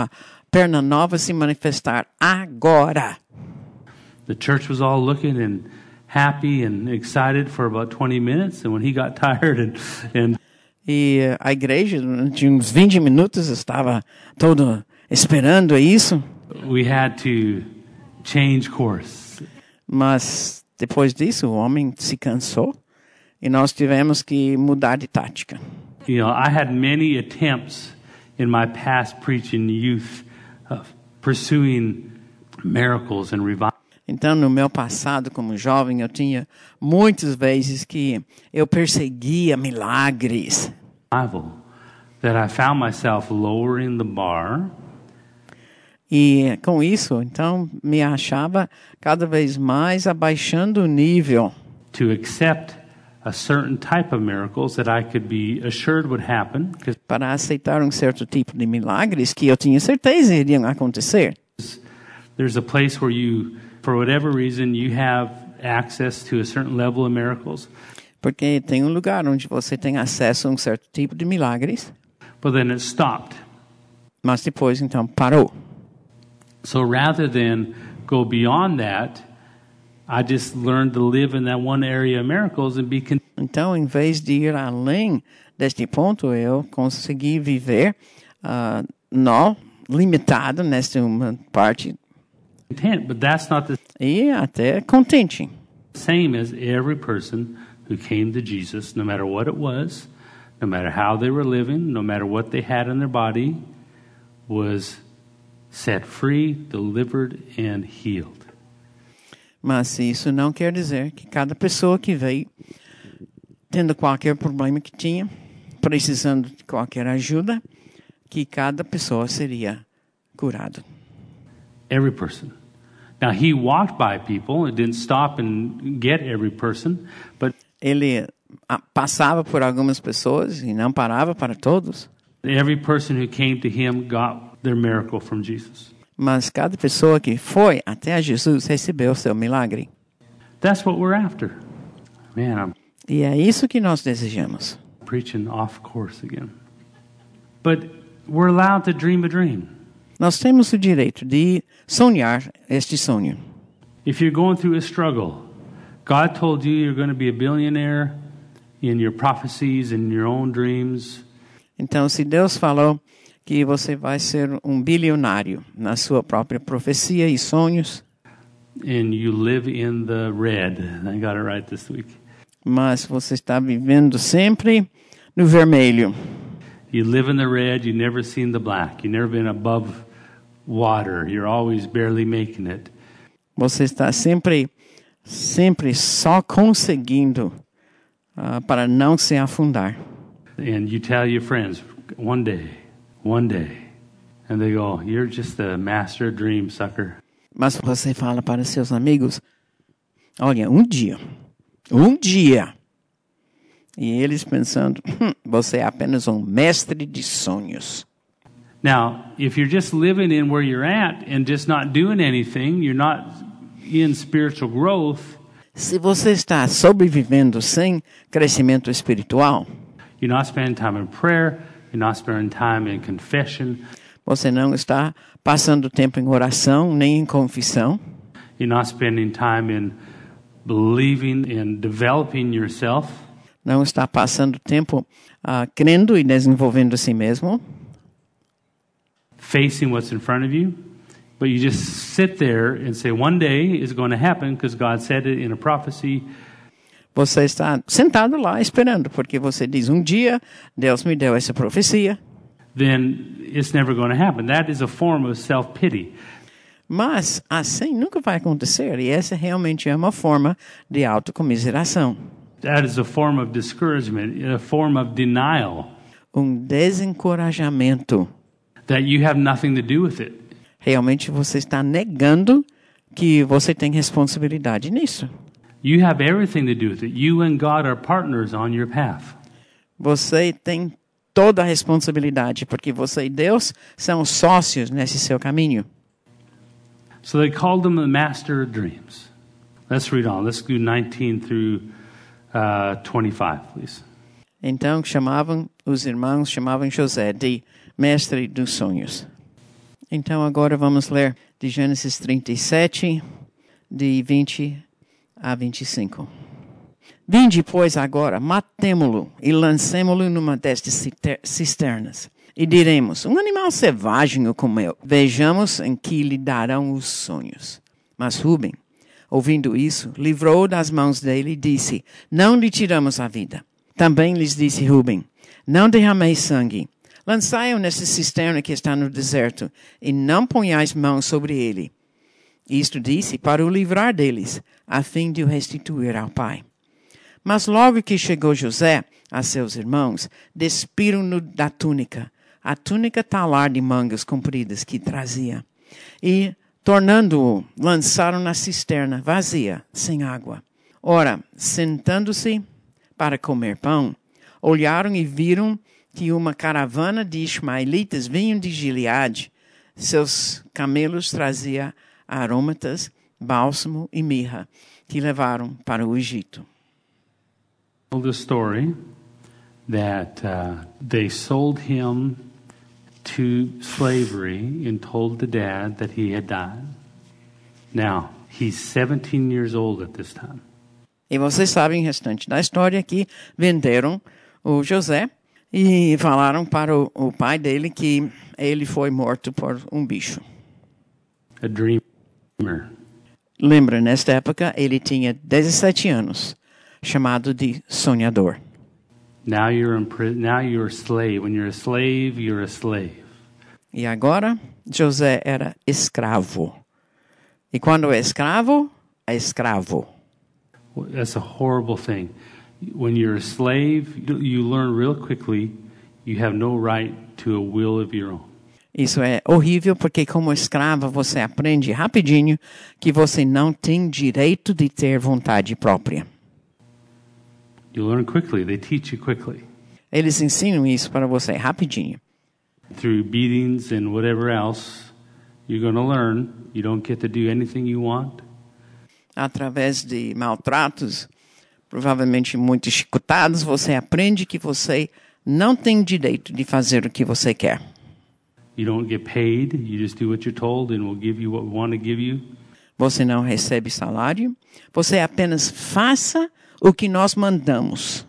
perna nova se manifestar agora. The church was all looking and happy and excited for about 20 minutes, and when he got tired and E a igreja, durante uns 20 minutos, estava todo esperando isso. we had to change course. Mas depois disso, o homem se cansou e nós tivemos que mudar de tática. You know, I had many attempts in my past preaching youth of pursuing miracles and revival. Então, no meu passado como jovem, eu tinha muitas vezes que eu perseguia milagres. That I found myself lowering the bar. E com isso, então, me achava cada vez mais abaixando o nível To accept a certain type of miracles that I could be assured would happen, because para aceitar um certo tipo de milagres que eu tinha certeza iriam acontecer. there's a place where you, for whatever reason, you have access to a certain level of miracles, Porque tem um lugar onde você tem acesso a um certo tipo de milagres, but then it stopped. mas depois, então, parou. So rather than go beyond that, I just learned to live in that one area of miracles and be content. Então, em vez de ir além deste ponto, eu consegui viver não limitado nesta uma parte But that's not the e até contente. same as every person who came to Jesus, no matter what it was, no matter how they were living, no matter what they had in their body, was set free, delivered, and healed. Mas isso não quer dizer que cada pessoa que veio, tendo qualquer problema que tinha, precisando de qualquer ajuda, que cada pessoa seria curado. Every person. Now, he walked by people. It didn't stop and get every person, but Ele passava por algumas pessoas e não parava para todos, every person who came to him got their miracle from Jesus. mas cada pessoa que foi até Jesus recebeu seu milagre. That's what we're after. Man, I'm E é isso que nós desejamos. preaching off course again. But we're allowed to dream a dream. Nós temos o direito de sonhar este sonho. If you're going through a struggle, God told you you're going to be a billionaire in your prophecies and your own dreams. Então, se Deus falou que você vai ser um bilionário na sua própria profecia e sonhos, And you live in the red. I got it right this week. mas você está vivendo sempre no vermelho. You live in the red, you've never seen the black. You've never been above water. You're always barely making it. Você está sempre só conseguindo para não se afundar. And you tell your friends, one day. And they go, you're just a master dream sucker. Mas você fala para seus amigos, olha, um dia. E eles pensando, você é apenas um mestre de sonhos. Now, if you're just living in where you're at and just not doing anything, you're not in spiritual growth, Se você está sobrevivendo sem crescimento espiritual, you're not spending time in prayer, you're not spending time in confession, você não está passando tempo em oração nem em confissão, you're not spending time in believing and developing yourself, não está passando tempo crendo e desenvolvendo a si mesmo, facing what's in front of you, but you just sit there and say, one day is going to happen because God said it in a prophecy. você está sentado lá esperando, porque você diz, um dia Deus me deu essa profecia. Then it's never going to happen. That is a form of self-pity. Mas assim nunca vai acontecer, e essa realmente é uma forma de autocomiseração. That is a form of discouragement, a form of denial Desencorajamento. that you have nothing to do with it. Realmente você está negando que você tem responsabilidade nisso. You have everything to do with it. You and God are partners on your path. Você tem toda a responsabilidade, porque você e Deus são sócios nesse seu caminho. So they called him the master of dreams. Let's read on. Let's do 19 through 25, please. Então os irmãos chamavam José de mestre dos sonhos. Então agora vamos ler de Gênesis 37, de 20 a 25. Vinde, pois, agora, matemo-lo e lancemo-lo numa destas cisternas. E diremos, um animal selvagem o comeu. Vejamos em que lhe darão os sonhos. Mas Rúben, ouvindo isso, livrou das mãos dele e disse, não lhe tiramos a vida. Também lhes disse Rúben, não derrameis sangue. Lançai-o nessa cisterna que está no deserto, e não ponhais mãos sobre ele. Isto disse para o livrar deles, a fim de o restituir ao pai. Mas logo que chegou José a seus irmãos, despiram-no da túnica, a túnica talar de mangas compridas que trazia, e, tornando-o, lançaram na cisterna vazia, sem água. Ora, sentando-se para comer pão, olharam e viram que uma caravana de ismaelitas vinham de Gileade. Seus camelos traziam aromatas, bálsamo e mirra, que levaram para o Egito. The story that they sold him to slavery and told the dad that he had died. Now, he's 17 years old at this time. E vocês sabem o restante da história, que venderam o José e falaram para o pai dele que ele foi morto por um bicho. A dreamer. Lembra, nesta época ele tinha 17 anos, chamado de sonhador. Now you're a slave. When you're a slave, you're a slave. E agora, José era escravo. E quando é escravo, é escravo. That's a horrible thing. When you're a slave, you learn real quickly you have no right to a will of your own. Isso é horrível porque como escravo você aprende rapidinho que você não tem direito de ter vontade própria. You learn quickly. They teach you quickly. Eles ensinam isso para você rapidinho. Through beatings and whatever else, you're going to learn you don't get to do anything you want. Através de maltratos, provavelmente muito chicotados, você aprende que você não tem direito de fazer o que você quer. You don't get paid. You just do what you're told and we'll give you what we want to give you. Você não recebe salário. Você apenas faça o que nós mandamos.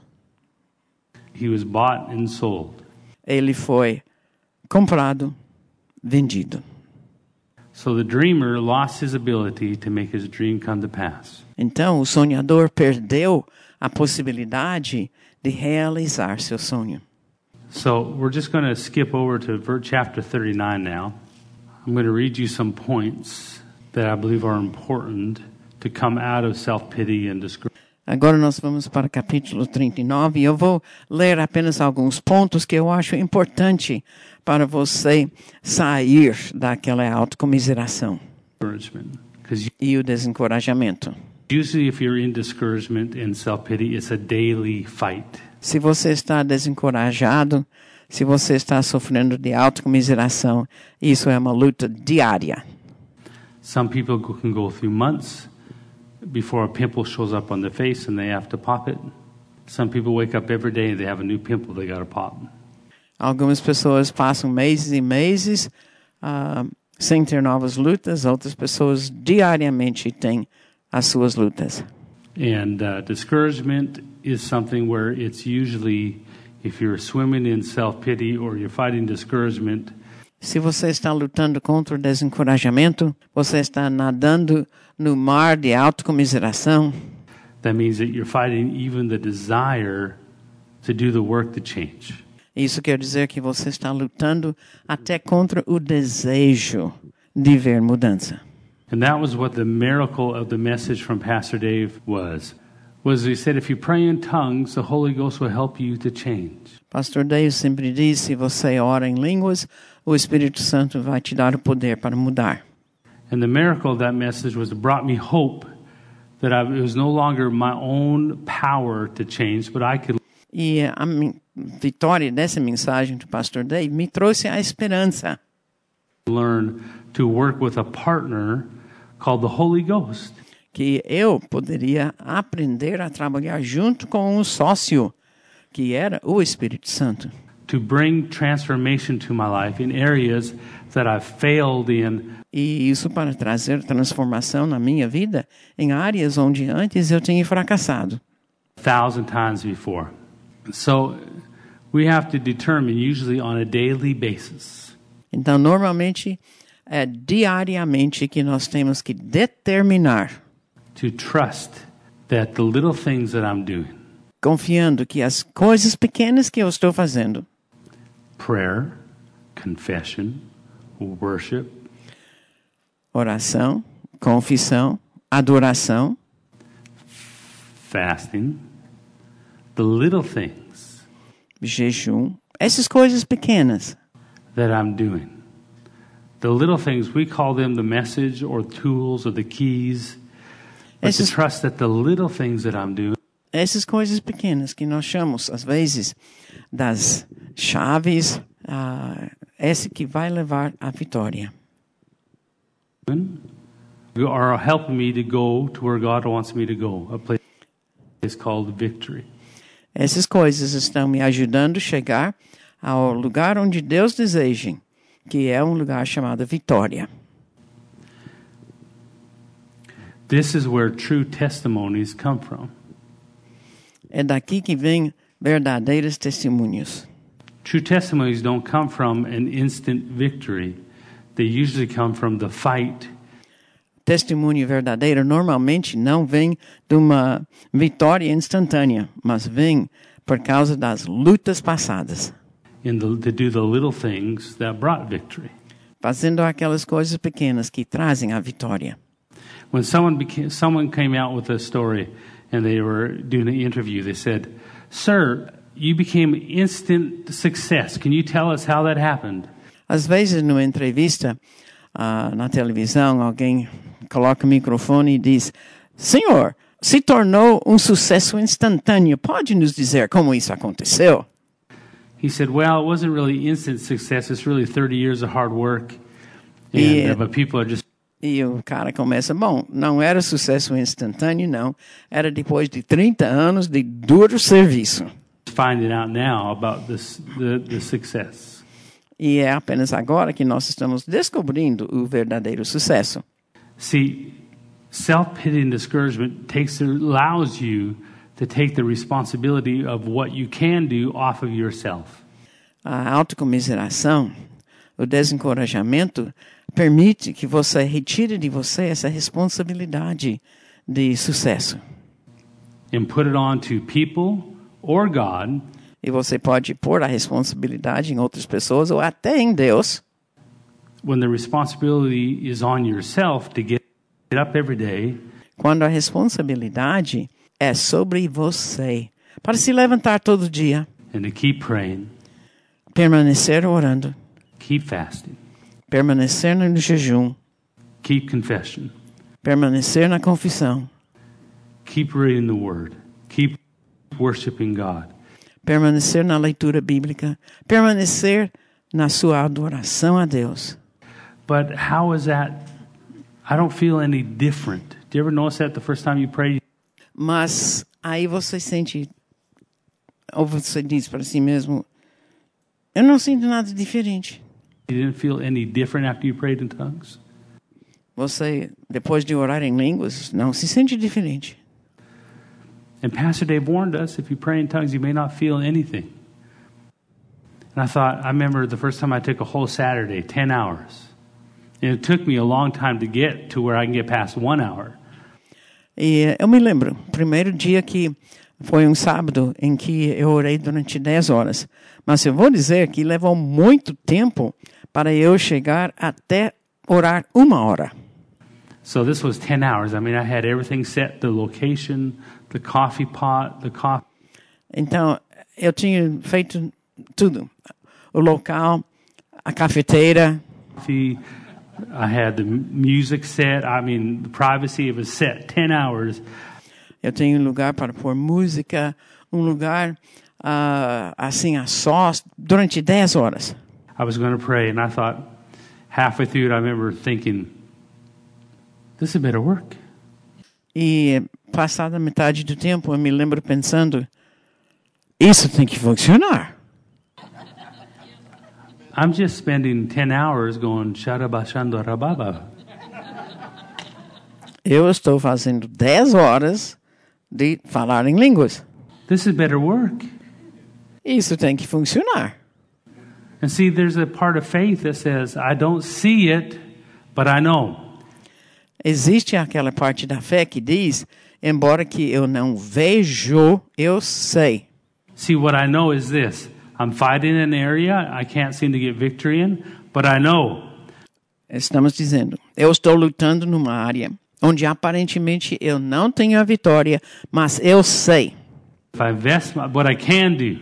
He was bought and sold. Ele foi comprado, vendido. So the dreamer lost his ability to make his dream come to pass. Então, o sonhador perdeu a possibilidade de realizar seu sonho. So we're just going to skip over to chapter 39 now. I'm going to read you some points that I believe are important to come out of self-pity and discouragement. Agora nós vamos para o capítulo 39 e eu vou ler apenas alguns pontos que eu acho importante para você sair daquela autocomiseração e o desencorajamento. Usually if you're in discouragement and self-pity, it's a daily fight. Se você está desencorajado, se você está sofrendo de autocomiseração, isso é uma luta diária. Some people can go through months before a pimple shows up on their face and they have to pop it. Some people wake up every day and they have a new pimple they got to pop. Algumas pessoas passam meses e meses sem ter novas lutas. Outras pessoas diariamente têm as suas lutas. And discouragement is something where it's usually, if you're swimming in self-pity or you're fighting discouragement. Se você está lutando contra o desencorajamento, você está nadando no mar de autocomiseração. That means that you're fighting even the desire to do the work to change. Isso quer dizer que você está lutando até contra o desejo de ver mudança. And that was what the miracle of the message from Pastor Dave was he said, if you pray in tongues, the Holy Ghost will help you to change. Pastor Dave sempre diz, se você ora em línguas, o Espírito Santo vai te dar o poder para mudar. And the miracle of that message was it brought me hope that it was no longer my own power to change, but I could. E a vitória dessa mensagem do Pastor Dave me trouxe a esperança. Learn to work with a partner called the Holy Ghost. Que eu poderia aprender a trabalhar junto com um sócio, que era o Espírito Santo. to bring transformation to my life in areas that I've failed in. E isso para trazer transformação na minha vida em áreas onde antes eu tinha fracassado. 1,000 times before. So we have to determine, usually on a daily basis. Então, normalmente, é diariamente que nós temos que determinar, To trust that the little things that I'm doing, confiando que as coisas pequenas que eu estou fazendo, prayer, confession, worship, oração, confissão, adoração, fasting, the little things jejum, essas coisas pequenas, that I'm doing. The little things, we call them the message or tools or the keys. But to trust that the little things that I'm doing, essas coisas pequenas que nós chamamos, às vezes, das chaves, essa que vai levar à vitória. are helping me to go to where God wants me to go, a place called victory. Essas coisas estão me ajudando a chegar ao lugar onde Deus deseja, que é um lugar chamado vitória. This is where true testimonies come from. É daqui que vem verdadeiros testemunhos. True testimonies don't come from an instant victory. They usually come from the fight. Testemunho verdadeiro normalmente não vem de uma vitória instantânea, mas vem por causa das lutas passadas. To do the little things that brought victory. Fazendo aquelas coisas pequenas que trazem a vitória. When someone came out with a story and they were doing an interview, they said, "Sir, you became instant success. Can you tell us how that happened?" Às vezes, numa entrevista na televisão, alguém coloca o microfone e diz: "Senhor, se tornou um sucesso instantâneo. Pode nos dizer como isso aconteceu?" He said, "Well, it wasn't really instant success. It's really 30 years of hard work. And, but people are just..." E o cara começa, não era sucesso instantâneo, não. Era depois de 30 anos de duro serviço. Finding out now about the success. E é apenas agora que nós estamos descobrindo o verdadeiro sucesso. See, self-pity and discouragement allows you to take the responsibility of what you can do off of yourself. A autocomiseração, o desencorajamento, permite que você retire de você essa responsabilidade de sucesso. And put it on to people or God. E você pode pôr a responsabilidade em outras pessoas ou até em Deus. When the responsibility is on yourself to get up every day. Quando a responsabilidade é sobre você, para se levantar todo dia. And to keep praying. Permanecer orando. Keep fasting. Permanecer no jejum. Keep confession. Permanecer na confissão. Keep reading the Word. Keep worshiping God. Permanecer na leitura bíblica. Permanecer na sua adoração a Deus. But how is that? I don't feel any different. Do you ever notice that the first time you pray? Mas aí você sente, ou você diz para si mesmo, eu não sinto nada diferente. You didn't feel any different after you prayed in tongues? Você, depois de orar em línguas, não se sente diferente. And Pastor Dave warned us, if you pray in tongues, you may not feel anything. And I remember the first time I took a whole Saturday, 10 hours. And it took me a long time to get to where I can get past 1 hour. E eu me lembro, primeiro dia que foi um sábado em que eu orei durante 10 horas. Mas eu vou dizer que levou muito tempo para eu chegar até orar 1 hora. So this was 10 hours. I mean, I had everything set, the location, the coffee pot, the coffee. Então, eu tinha feito tudo. O local, a cafeteira. I had the music set. I mean, the privacy, it was set 10 hours. Eu tenho um lugar para pôr música, um lugar assim a sós durante 10 horas. I was going to pray, and I thought, halfway through it, I remember thinking, this is better work. E passada metade do tempo, eu me lembro pensando, isso tem que funcionar. I'm just spending 10 hours going sharabashandorababa. Eu estou fazendo 10 horas de falar em línguas. This is better work. Isso tem que funcionar. And see, there's a part of faith that says, I don't see it, but I know. Existe aquela parte da fé que diz, embora que eu não vejo, eu sei. See, what I know is this. I'm fighting an area I can't seem to get victory in, but I know. Estamos dizendo, eu estou lutando numa área onde aparentemente eu não tenho a vitória, mas eu sei. If I invest what I can do,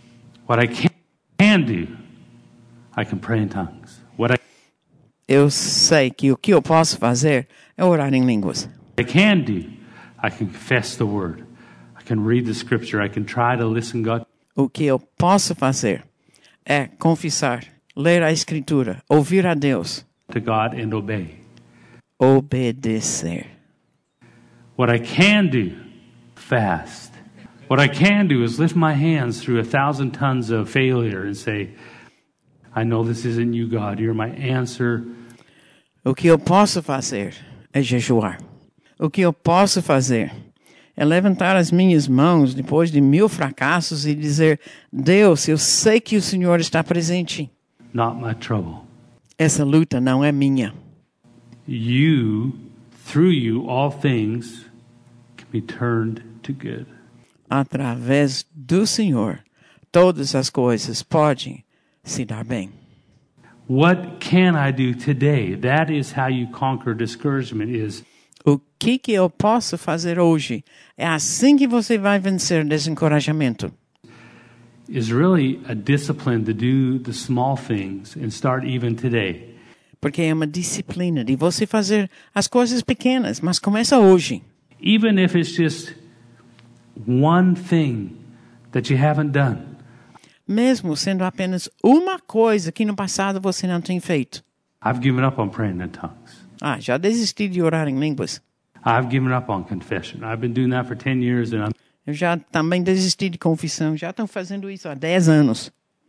I can pray in tongues. Eu sei que o que eu posso fazer é orar em línguas. I can do, I can confess the word. I can read the scripture. I can try to listen God. O que eu posso fazer é confessar, ler a Escritura, ouvir a Deus. To God and obey. Obedecer. What I can do, fast. What I can do is lift my hands through 1,000 tons of failure and say, I know this isn't you, God. You're my answer. O que eu posso fazer é jejuar. O que eu posso fazer é levantar as minhas mãos depois de 1000 fracassos e dizer, Deus, eu sei que o Senhor está presente. Not my trouble. Essa luta não é minha. You, through you, all things can be turned to good. Através do Senhor, todas as coisas podem se dar bem. What can I do today? That is how you conquer discouragement is. O que eu posso fazer hoje? É assim que você vai vencer desencorajamento. Is really a discipline to do the small things and start even today. Porque é uma disciplina de você fazer as coisas pequenas, mas começa hoje. Even if it's just one thing that you haven't done. Mesmo sendo apenas uma coisa que no passado você não tem feito. I've given up on praying in tongues. Já desisti de orar em línguas. I've given up on confession. I've been doing that for 10 years and Eu já também desisti de confissão. Já estou fazendo isso há 10 anos.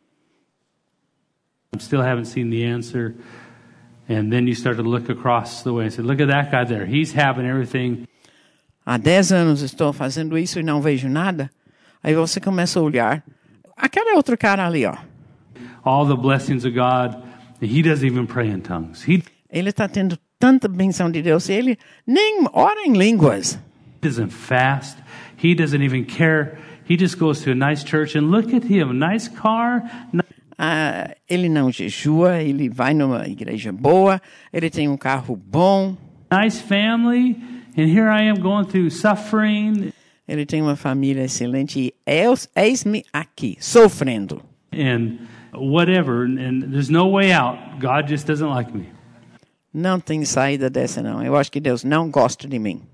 I still haven't seen the answer. And then you start to look across the way and say, look at that guy there. He's having everything. Há 10 anos estou fazendo isso e não vejo nada. Aí você começa a olhar. Aquele outro cara ali, ó. All the blessings of God. He doesn't even pray in tongues. Ele está tendo tanta bênção de Deus. Ele nem ora em línguas. He doesn't fast. He doesn't even care. He just goes to a nice church and look at him. Nice car. Ele não jejua. Ele vai numa igreja boa. Ele tem um carro bom. Nice family. And here I am going through suffering. Ele tem uma família excelente. E eis-me aqui, sofrendo. And whatever. And there's no way out. God just doesn't like me. Não tem saída dessa, não. Eu acho que Deus não gosta de mim.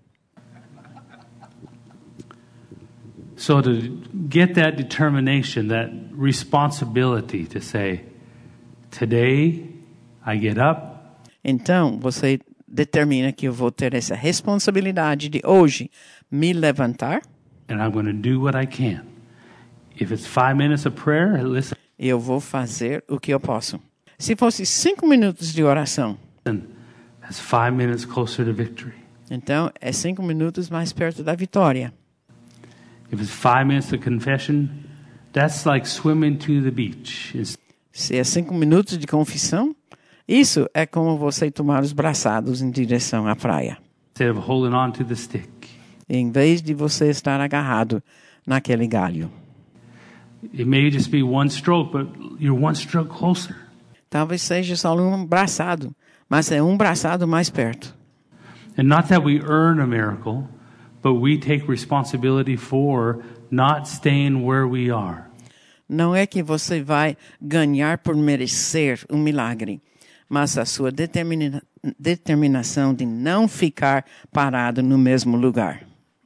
So to get that determination, that responsibility to say, today I get up. Então, você determina que eu vou ter essa responsabilidade de hoje me levantar. And I'm going to do what I can. If it's 5 minutes of prayer, listen. Eu vou fazer o que eu posso. Se fosse 5 minutos de oração, That's 5 minutes closer to victory. então é 5 minutos mais perto da vitória. If it's 5 minutes of confession, that's like swimming to the beach. Se é 5 minutos de confissão, isso é como você tomar os braçados em direção à praia. Instead of holding on to the stick. Em vez de você estar agarrado naquele galho. It may just be one stroke, but you're one stroke closer. Talvez seja só um braçado, mas é um braçado mais perto. And not that we earn a miracle, but we take responsibility for not staying where we are. Não é que você vai ganhar por merecer um milagre, mas a sua determinação de não ficar parado no mesmo lugar.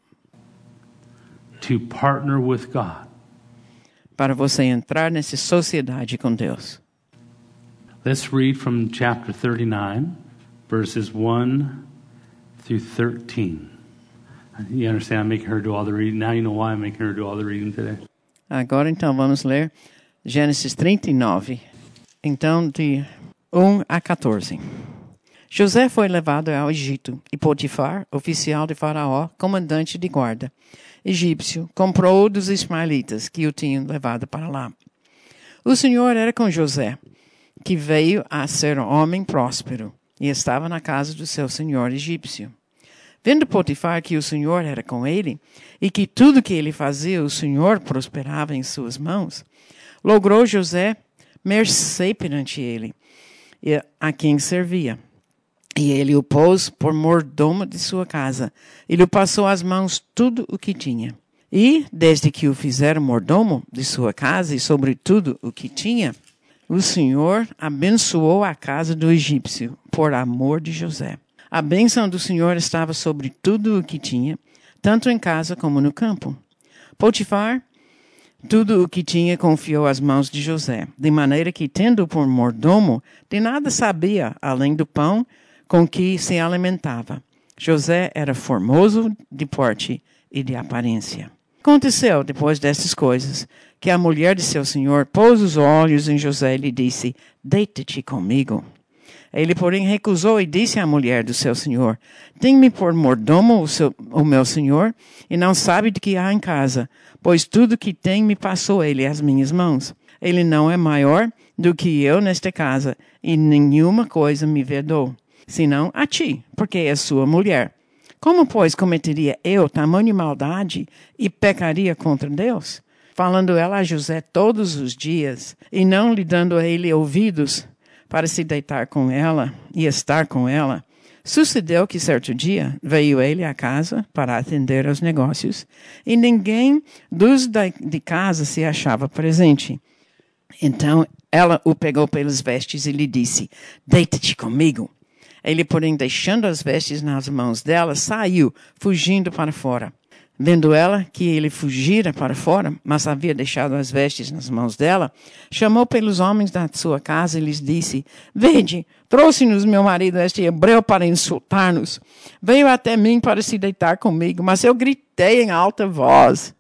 To partner with God. Para você entrar nessa sociedade com Deus. Let's read from chapter 39, verses 1 through 13. You understand I'm making her do all the reading. Now you know why I'm making her do all the reading today. Agora então vamos ler Gênesis 39, Então, de 1 a 14. José foi levado ao Egito, e Potifar, oficial de Faraó, comandante de guarda, egípcio, comprou dos ismaelitas que o tinham levado para lá. O Senhor era com José, que veio a ser homem próspero, e estava na casa do seu senhor egípcio. Vendo Potifar que o Senhor era com ele, e que tudo que ele fazia o Senhor prosperava em suas mãos, logrou José mercê perante ele, a quem servia. E ele o pôs por mordomo de sua casa, e lhe passou às mãos tudo o que tinha. E, desde que o fizeram mordomo de sua casa e sobre tudo o que tinha, o Senhor abençoou a casa do egípcio, por amor de José. A bênção do Senhor estava sobre tudo o que tinha, tanto em casa como no campo. Potifar, tudo o que tinha confiou às mãos de José, de maneira que, tendo por mordomo, de nada sabia, além do pão com que se alimentava. José era formoso de porte e de aparência. Aconteceu, depois destas coisas, que a mulher de seu senhor pôs os olhos em José e lhe disse: deita-te comigo. Ele, porém, recusou e disse à mulher do seu senhor: tem-me por mordomo o meu senhor, e não sabe de que há em casa, pois tudo que tem me passou ele às minhas mãos. Ele não é maior do que eu nesta casa, e nenhuma coisa me vedou, senão a ti, porque és sua mulher. Como, pois, cometeria eu tamanha maldade e pecaria contra Deus? Falando ela a José todos os dias, e não lhe dando a ele ouvidos para se deitar com ela e estar com ela, sucedeu que certo dia veio ele à casa para atender aos negócios, e ninguém dos de casa se achava presente. Então ela o pegou pelas vestes e lhe disse: deita-te comigo. Ele, porém, deixando as vestes nas mãos dela, saiu, fugindo para fora. Vendo ela que ele fugira para fora, mas havia deixado as vestes nas mãos dela, chamou pelos homens da sua casa e lhes disse: vede, trouxe-nos meu marido este hebreu para insultar-nos. Veio até mim para se deitar comigo, mas eu gritei em alta voz.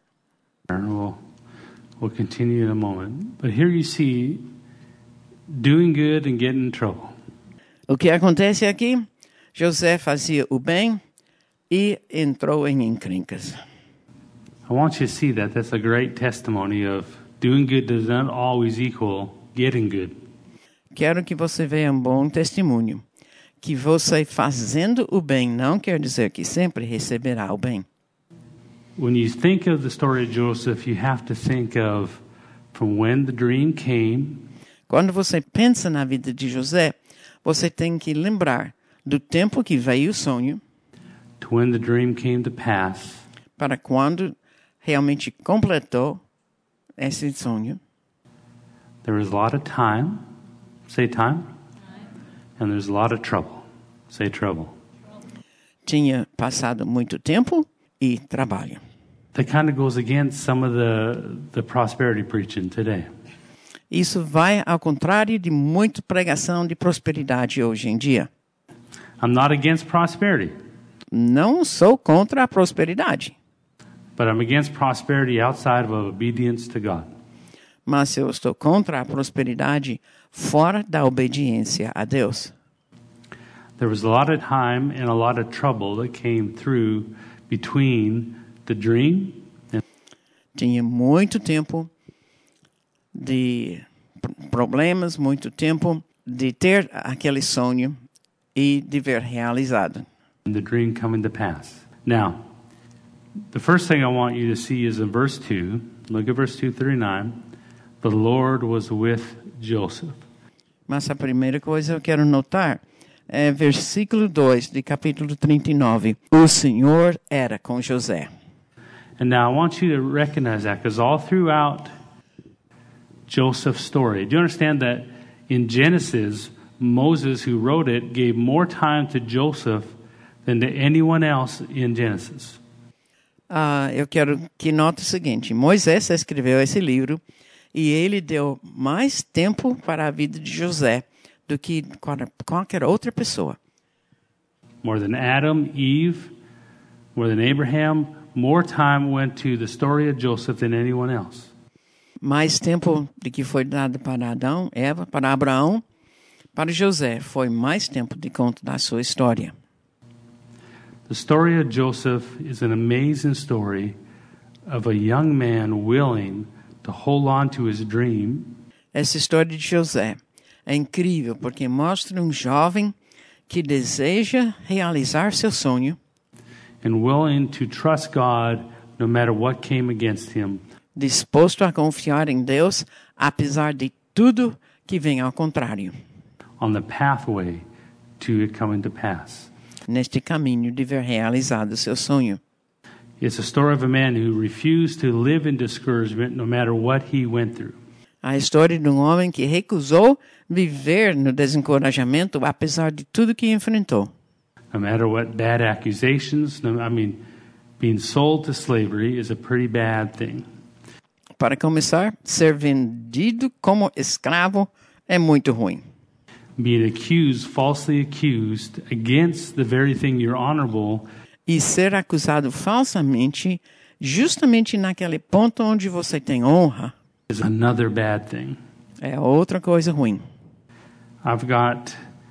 We'll continue in a moment. But here you see, doing good and getting in trouble. O que acontece aqui? José fazia o bem e entrou em encrencas. I want you to see that that's a great testimony of doing good does not always equal getting good. Quero que você veja um bom testemunho. Que você fazendo o bem não quer dizer que sempre receberá o bem. When you think of the story of Joseph, you have to think of from when the dream came. Quando você pensa na vida de José, você tem que lembrar do tempo que veio o sonho, To when the dream came to pass, para quando realmente completou esse sonho. there was a lot of time. Say time. And there's a lot of trouble. Say trouble. Tinha passado muito tempo e trabalho. That kind of goes against some of the prosperity preaching today. Isso vai ao contrário de muita pregação de prosperidade hoje em dia. I'm not against prosperity, Não sou contra a prosperidade, but I'm against prosperity outside of obedience to God. mas eu estou contra a prosperidade fora da obediência a Deus. There was a lot of time and a lot of trouble that came through between the dream and Tinha muito tempo de problemas, muito tempo de ter aquele sonho e de ver realizado. the dream coming to pass. Now, the first thing I want you to see is in verse 2. Look at verse 2:39. The Lord was with Joseph. Mas a primeira coisa eu quero notar é versículo 2 de capítulo 39. O Senhor era com José. And now I want you to recognize that because all throughout Joseph's story, do you understand that in Genesis, Moses, who wrote it, gave more time to Joseph than to anyone else in Genesis? Eu quero que note o seguinte. Moisés escreveu esse livro e ele deu mais tempo para a vida de José do que qualquer outra pessoa. More than Adam, Eve, more than Abraham, more time went to the story of Joseph than anyone else. Mais tempo do que foi dado para Adão, Eva, para Abraão, para José, foi mais tempo de conta da sua história. The story of Joseph is an amazing story of a young man willing to hold on to his dream. Essa história de José é incrível porque mostra um jovem que deseja realizar seu sonho And willing to trust God no matter what came against him. disposto a confiar em Deus, apesar de tudo que vem ao contrário, On the pathway to it coming to pass. neste caminho de ver realizado seu sonho. It's a story of a man who refused to live in discouragement no matter what he went through. A história de um homem que recusou viver no desencorajamento, apesar de tudo que enfrentou. No matter what bad accusations, being sold to slavery is a pretty bad thing. Para começar, ser vendido como escravo é muito ruim. Being accused, falsely accused, against the very thing you're honorable E ser acusado falsamente, justamente naquele ponto onde você tem honra, is another bad thing. é outra coisa ruim. I've got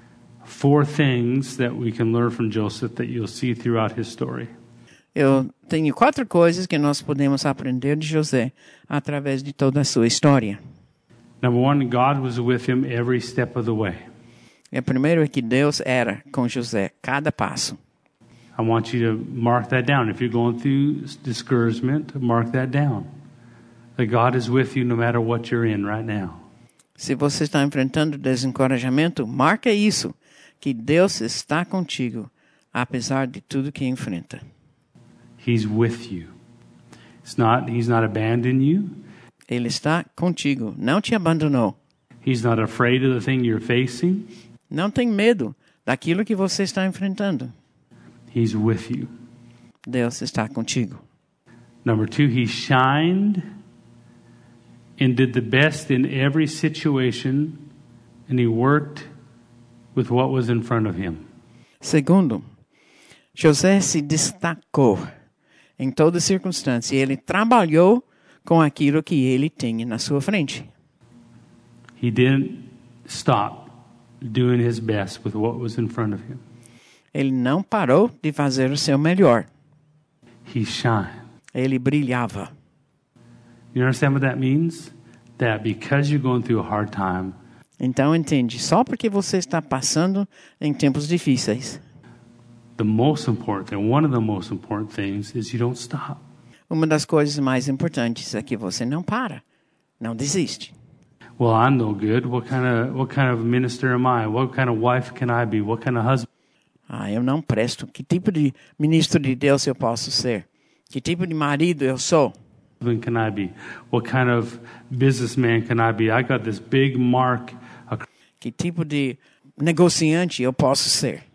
4 things that we can learn from Joseph that you'll see throughout his story. Eu tenho 4 coisas que nós podemos aprender de José através de toda a sua história. Number 1, God was with him every step of the way. O primeiro é que Deus era com José cada passo. I want you to mark that down. If you're going through discouragement, mark that down. That God is with you no matter what you're in right now. Se você está enfrentando desencorajamento, marca isso, que Deus está contigo, apesar de tudo que enfrenta. He's with you. He's not abandoning you. Ele está contigo, não te abandonou. He's not afraid of the thing you're facing. Não tem medo daquilo que você está enfrentando. He's with you. Deus está contigo. Number 2, he shined and did the best in every situation, and he worked with what was in front of him. Segundo, José se destacou em toda circunstância. Ele trabalhou com aquilo que ele tinha na sua frente. He didn't stop doing his best with what was in front of him. Ele não parou de fazer o seu melhor. He shined. Ele brilhava. You understand what that means? That because you're going through a hard time, Então entende, só porque você está passando em tempos difíceis, one of the most important things is you don't stop. uma das coisas mais importantes é que você não para, não desiste. Well, I'm no good. What kind of minister am I? What kind of wife can I be? What kind of husband? Eu não presto. Que tipo de ministro de Deus eu posso ser? Que tipo de marido eu sou? Can I be? What kind of businessman can I be? I got this big mark Que tipo de negociante eu posso ser?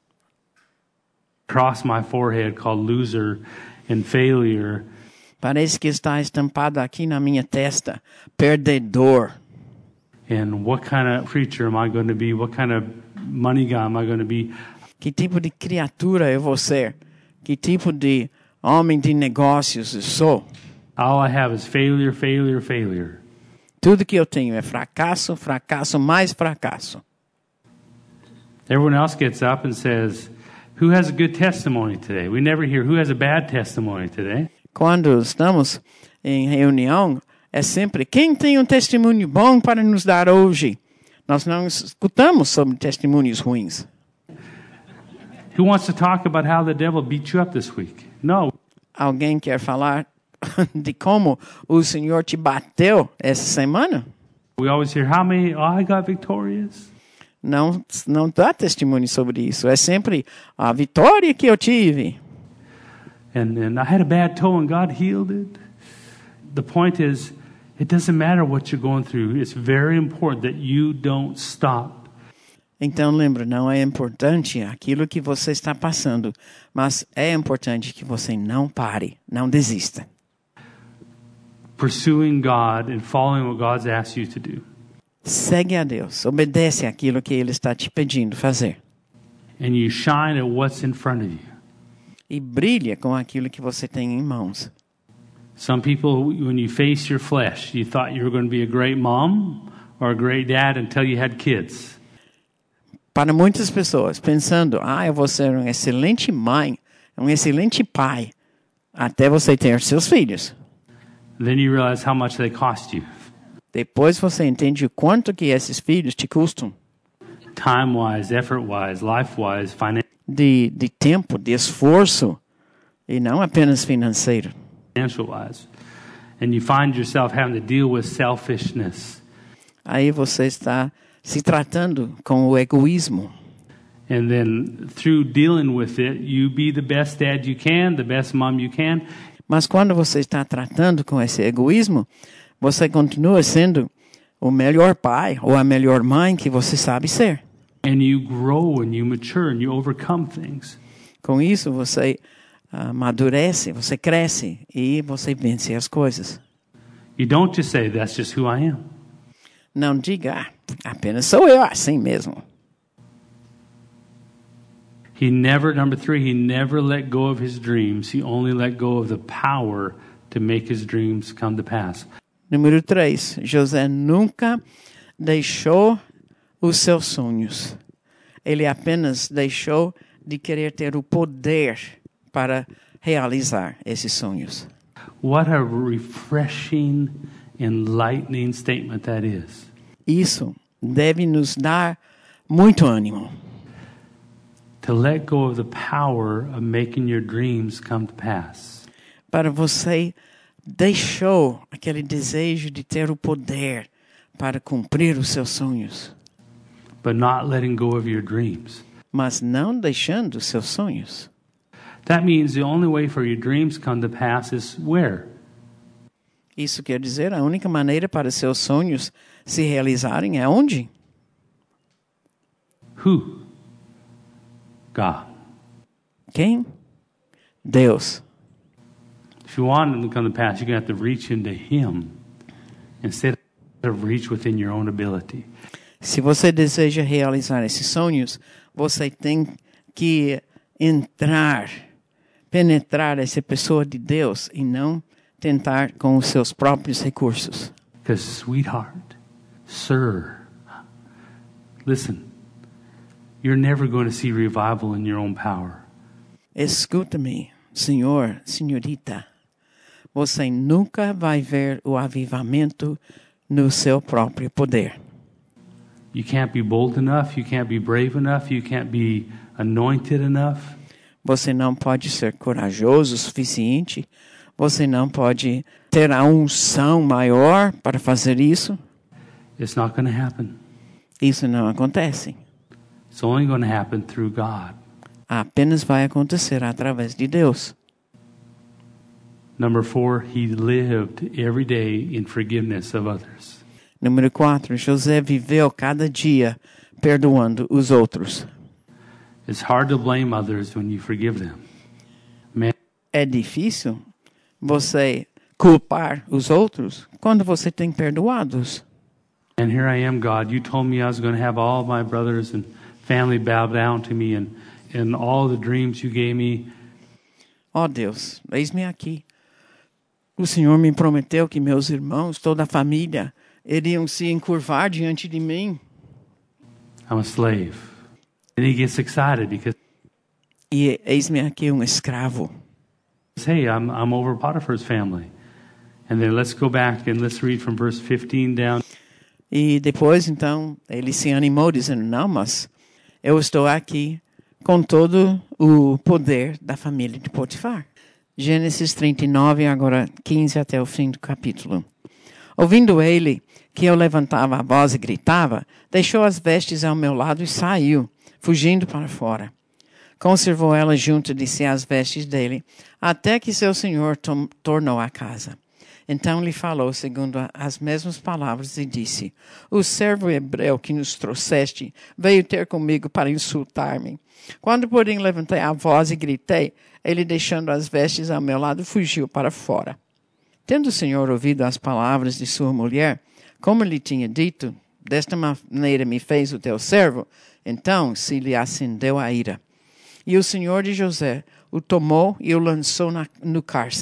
across my forehead called loser and failure. Parece que está estampado aqui na minha testa, perdedor. And what kind of preacher am I going to be? What kind of money guy am I going to be? Que tipo de criatura eu vou ser? Que tipo de homem de negócios eu sou? All I have is failure, failure, failure. Tudo que eu tenho é fracasso, fracasso, mais fracasso. Everyone else gets up and says, who has a good testimony today? We never hear who has a bad testimony today. Quando estamos em reunião, é sempre quem tem um testemunho bom para nos dar hoje. Nós não escutamos sobre testemunhos ruins. Who wants to talk about how the devil beat you up this week? No. Alguém quer falar de como o Senhor te bateu essa semana? We always hear how many, I got victorious. Não dá testemunho sobre isso. É sempre a vitória que eu tive. And I had a bad toe and God healed it. The point is, it doesn't matter what you're going through. It's very important that you don't stop. Então lembra, não é importante aquilo que você está passando, mas é importante que você não pare, não desista. Pursuing God and following what God's asked you to do. Segue a Deus, obedece aquilo que Ele está te pedindo fazer. And you shine at what's in front of you. E brilha com aquilo que você tem em mãos. Some people, when you face your flesh, you thought you were going to be a great mom or a great dad until you had kids. Para muitas pessoas, pensando, eu vou ser uma excelente mãe, um excelente pai, até você ter seus filhos. Then you realize how much they cost you. Depois você entende o quanto que esses filhos te custam. Time-wise, effort-wise, life-wise, De tempo, de esforço, e não apenas financeiro. financial-wise. And you find yourself having to deal with selfishness. Aí você está se tratando com o egoísmo. And then through dealing with it, you be the best dad you can, the best mom you can. Mas quando você está tratando com esse egoísmo, você continua sendo o melhor pai ou a melhor mãe que você sabe ser. And you grow and you mature and you overcome things. Com isso, você amadurece, você cresce e você vence as coisas. You don't just say, that's just who I am. Não diga, apenas sou eu assim mesmo. Number 3, he never let go of his dreams. He only let go of the power to make his dreams come to pass. Número 3, José nunca deixou os seus sonhos. Ele apenas deixou de querer ter o poder para realizar esses sonhos. What a refreshing, enlightening statement that is. Isso deve nos dar muito ânimo. To let go of the power of making your dreams come to pass. Para você deixou aquele desejo de ter o poder para cumprir os seus sonhos. But not letting go of your dreams. Mas não deixando os seus sonhos. That means the only way for your dreams come to pass is where? Isso quer dizer, a única maneira para seus sonhos se realizarem é onde? Who? God. Quem? Deus. If you want them to come to pass, you're going to have to reach into Him instead of reach within your own ability. Se você deseja realizar esses sonhos, você tem que penetrar essa pessoa de Deus e não tentar com os seus próprios recursos. Because, sweetheart, sir, listen, you're never going to see revival in your own power. Escuta-me, senhor, senhorita. Você nunca vai ver o avivamento no seu próprio poder. You can't be bold enough, you can't be brave enough, you can't be anointed enough. Você não pode ser corajoso o suficiente. Você não pode ter a unção maior para fazer isso. It's not going to happen. Isso não acontece. It's only going to happen through God. Apenas vai acontecer através de Deus. Number 4, he lived every day in forgiveness of others. Número 4, José viveu cada dia perdoando os outros. It's hard to blame others when you forgive them. Man, É difícil você culpar os outros quando você tem perdoados. and here I am, God. You told me I was going to have all my brothers and family bow down to me and all the dreams you gave me. Ó Deus, eis-me aqui. O Senhor me prometeu que meus irmãos, toda a família, iriam se encurvar diante de mim. I'm a slave. And he gets excited because, E eis-me aqui um escravo. hey, I'm over Potiphar's family. And then let's go back and let's read from verse 15 down. E depois, então, ele se animou, dizendo, não, mas eu estou aqui com todo o poder da família de Potifar. Gênesis 39, agora 15 até o fim do capítulo. Ouvindo ele que eu levantava a voz e gritava, deixou as vestes ao meu lado e saiu, fugindo para fora. Conservou ela junto de si as vestes dele, até que seu senhor tornou à casa. Então lhe falou segundo as mesmas palavras e disse, o servo hebreu que nos trouxeste veio ter comigo para insultar-me. Quando, porém, levantei a voz e gritei, ele, deixando as vestes ao meu lado, fugiu para fora. Tendo o Senhor ouvido as palavras de sua mulher, como lhe tinha dito, desta maneira me fez o teu servo, então se lhe acendeu a ira. E o Senhor de José o tomou e o lançou no cárcere.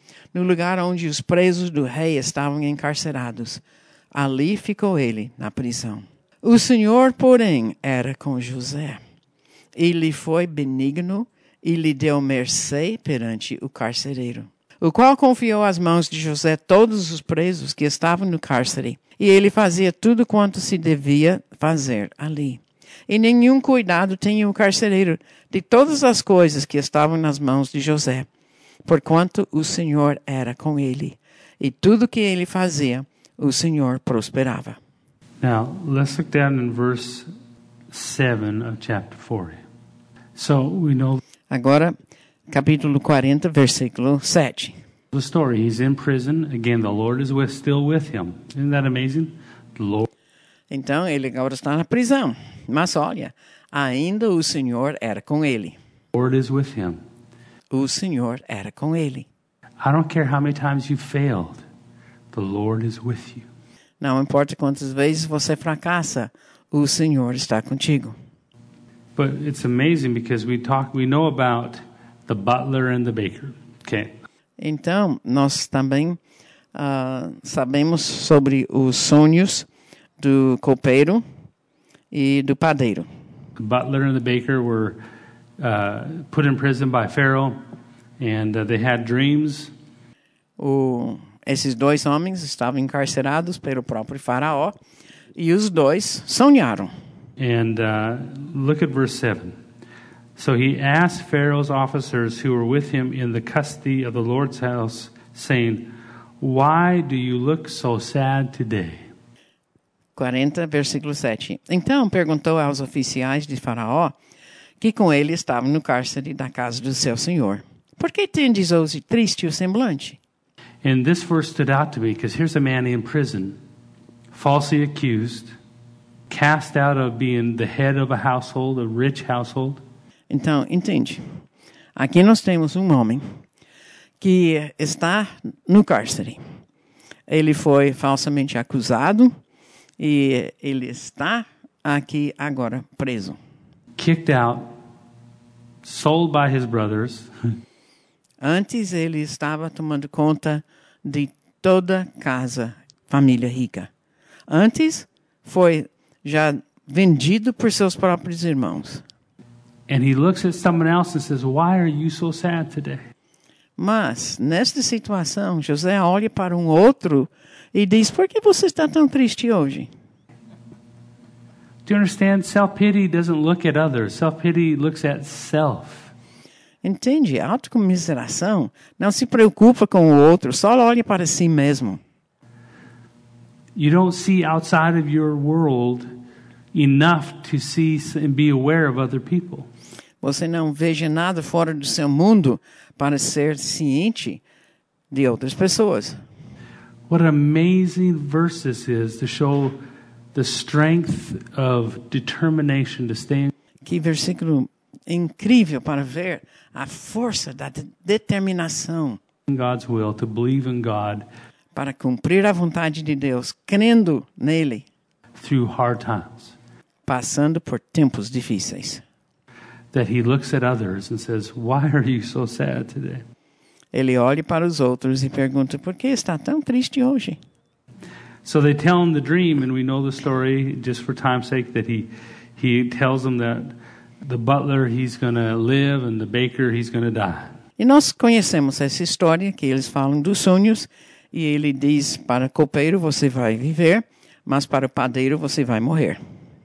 no lugar onde os presos do rei estavam encarcerados. Ali ficou ele, na prisão. O Senhor, porém, era com José. E lhe foi benigno e lhe deu mercê perante o carcereiro, o qual confiou às mãos de José todos os presos que estavam no cárcere. E ele fazia tudo quanto se devia fazer ali. E nenhum cuidado tinha o carcereiro de todas as coisas que estavam nas mãos de José, porquanto o Senhor era com ele. E tudo que ele fazia, o Senhor prosperava. Now, let's look down in verse 7 of chapter 40. So we know Agora, capítulo 40, versículo 7. the story. He's in prison. Again, the Lord is still with him. Isn't that amazing? The Lord. Então, ele agora está na prisão. Mas olha, ainda o Senhor era com ele. Lord is with him. O Senhor era com ele. I don't care how many times you failed. The Lord is with you. Não importa quantas vezes você fracassa, o Senhor está contigo. But it's amazing because we know about the butler and the baker. Okay. Então, nós também sabemos sobre os sonhos do copeiro e do padeiro. The butler and the baker were put in prison by Pharaoh, and they had dreams. Esses dois homens estavam encarcerados pelo próprio faraó e os dois sonharam. And look at verse 7. So he asked Pharaoh's officers who were with him in the custody of the Lord's house, saying, "Why do you look so sad today?" 40, versículo 7. Então perguntou aos oficiais de Faraó, que com ele estavam no cárcere da casa do seu senhor: "Por que tendes hoje triste o semblante?" And this verse stood out to me because here's a man in prison, falsely accused, cast out of being the head of a household, a rich household. Então, entende? Aqui nós temos um homem que está no cárcere. Ele foi falsamente acusado e ele está aqui agora preso. Kicked out, sold by his brothers. Antes ele estava tomando conta de toda casa, família rica. Antes foi já vendido por seus próprios irmãos. And he looks at someone else and says, "Why are you so sad today?" Mas, nesta situação, José olha para um outro e diz: "Por que você está tão triste hoje?" Do you understand? Self-pity doesn't look at others. Self-pity looks at self. Entende? A autocomiseração não se preocupa com o outro, só olha para si mesmo. You don't see outside of your world enough to see and be aware of other people. Você não veja nada fora do seu mundo para ser ciente de outras pessoas. What an amazing verse this is to show the strength of determination to stay. Que versículo incrível para ver a força da determinação In God's will, to believe in God para cumprir a vontade de Deus, crendo nele, through hard times. passando por tempos difíceis. That he looks at others and says, "Why are you so sad today?" Ele olha para os outros e pergunta: "Por que está tão triste hoje?" So they tell him the dream, and we know the story just for time's sake that he tells them that the butler he's going to live and the baker he's going to die. E nós conhecemos essa história que eles falam dos sonhos e ele diz para o copeiro: "Você vai viver, mas para o padeiro você vai morrer."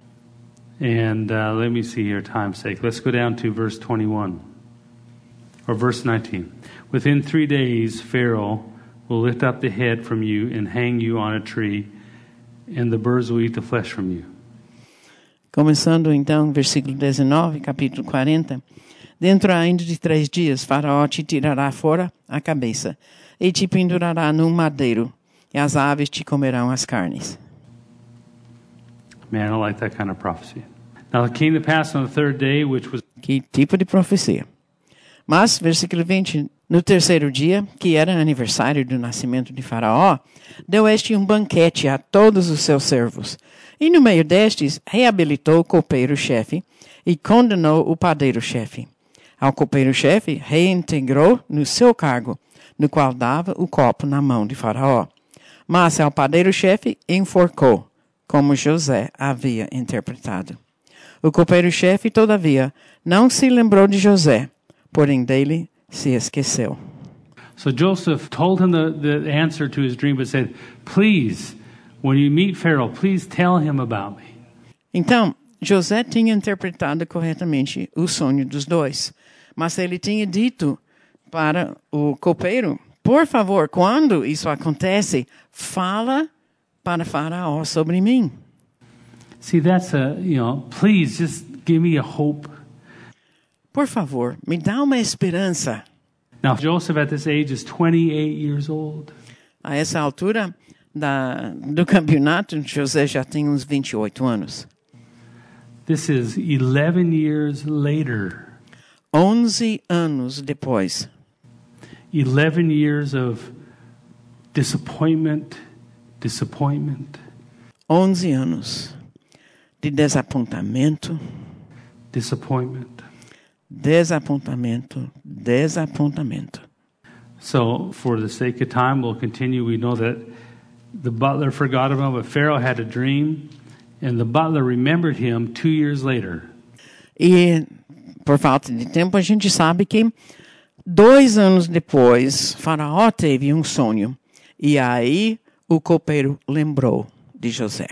And let me see here, time's sake. Let's go down to verse 21 or verse 19. Within 3 days, Pharaoh will lift up the head from you and hang you on a tree, and the birds will eat the flesh from you. Começando então, versículo 19, capítulo 40. Dentro ainda de 3 dias, Faraó te tirará fora a cabeça e te pendurará num madeiro, e as aves te comerão as carnes. Man, I like that kind of prophecy. Now it came to pass on the third day, which was... Que tipo de profecia? Mas, versículo 20, no terceiro dia, que era aniversário do nascimento de Faraó, deu este um banquete a todos os seus servos. E no meio destes, reabilitou o copeiro-chefe e condenou o padeiro-chefe. Ao copeiro-chefe, reintegrou no seu cargo, no qual dava o copo na mão de Faraó. Mas ao padeiro-chefe enforcou, como José havia interpretado. O copeiro-chefe, todavia, não se lembrou de José, porém dele se esqueceu. So Joseph told him the answer to his dream, but said, please, when you meet Pharaoh, please tell him about me. Então, José tinha interpretado corretamente o sonho dos dois, mas ele tinha dito para o copeiro, por favor, quando isso acontece, fala para Faraó sobre mim. See, that's please just give me a hope. Por favor, me dá uma esperança. Now, Joseph at this age is 28 years old. A essa altura do campeonato, José já tem uns 28 anos. This is 11 years later. 11 anos depois. 11 years of disappointment. 11 anos de desapontamento. Desapontamento. So, for the sake of time, we'll continue. We know that the butler forgot about him, but Pharaoh had a dream, and the butler remembered him 2 years later. E, por falta de tempo, a gente sabe que 2 anos depois, Faraó teve um sonho. E aí, o copeiro lembrou de José.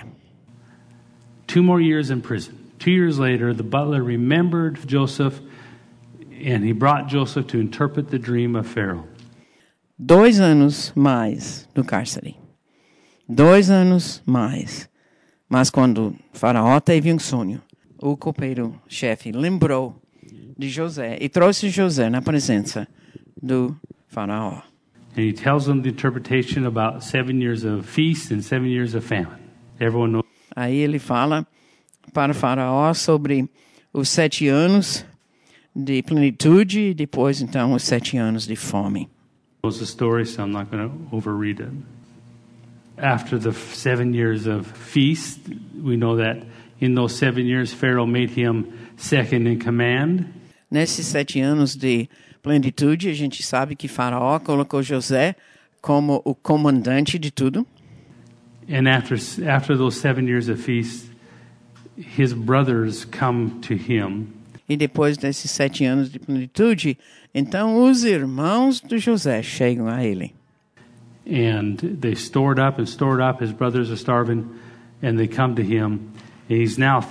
2 more years in prison. 2 years later, the butler remembered Joseph, and he brought Joseph to interpret the dream of Pharaoh. 2 anos mais no cárcere. 2 anos mais. Mas quando Faraó teve um sonho, o copeiro-chefe lembrou de José e trouxe José na presença do Faraó. And he tells them the interpretation about 7 years of feast and 7 years of famine. Everyone knows. Aí ele fala para Faraó sobre os 7 anos de plenitude e depois, então, os 7 anos de fome. Knows the story, so I'm not going to overread it. After the 7 years of feast, we know that in those 7 years, Pharaoh made him second in command. Nesses 7 anos de plenitude, a gente sabe que Faraó colocou José como o comandante de tudo. And after those 7 years of feast, his brothers come to him. E depois desses 7 anos de plenitude, então os irmãos de José chegam a ele. And they stored up. His brothers are starving, and they come to him. And he's now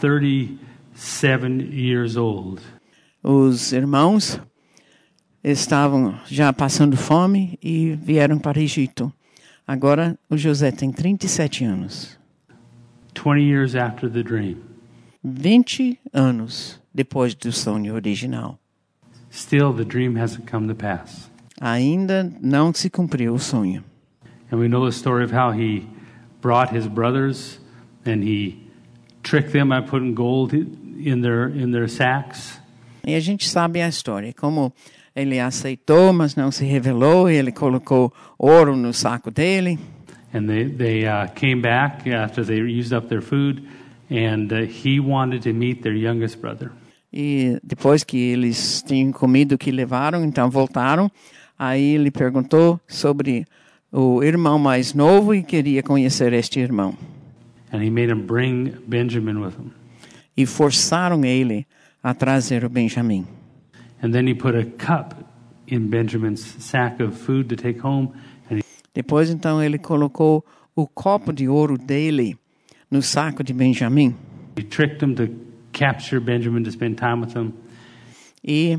37 years old. Os irmãos estavam já passando fome e vieram para o Egito. Agora o José tem 37 anos. 20 years after the dream. 20 anos depois do sonho original. Still, the dream hasn't come to pass. Ainda não se cumpriu o sonho. And we know the story of how he brought his brothers and he tricked them by putting gold in their sacks. E a gente sabe a história, como ele aceitou, mas não se revelou, e ele colocou ouro no saco dele. And they came back after they used up their food, and he wanted to meet their youngest brother. E depois que eles tinham comido o que levaram, então voltaram. Aí ele perguntou sobre o irmão mais novo e queria conhecer este irmão. And he made him bring Benjamin with him. E forçaram ele a trazer o Benjamim. And then he put a cup in Benjamin's sack of food to take home. And Depois, então, ele colocou o copo de ouro dele no saco de Benjamim. he tricked him to capture Benjamin to spend time with him. E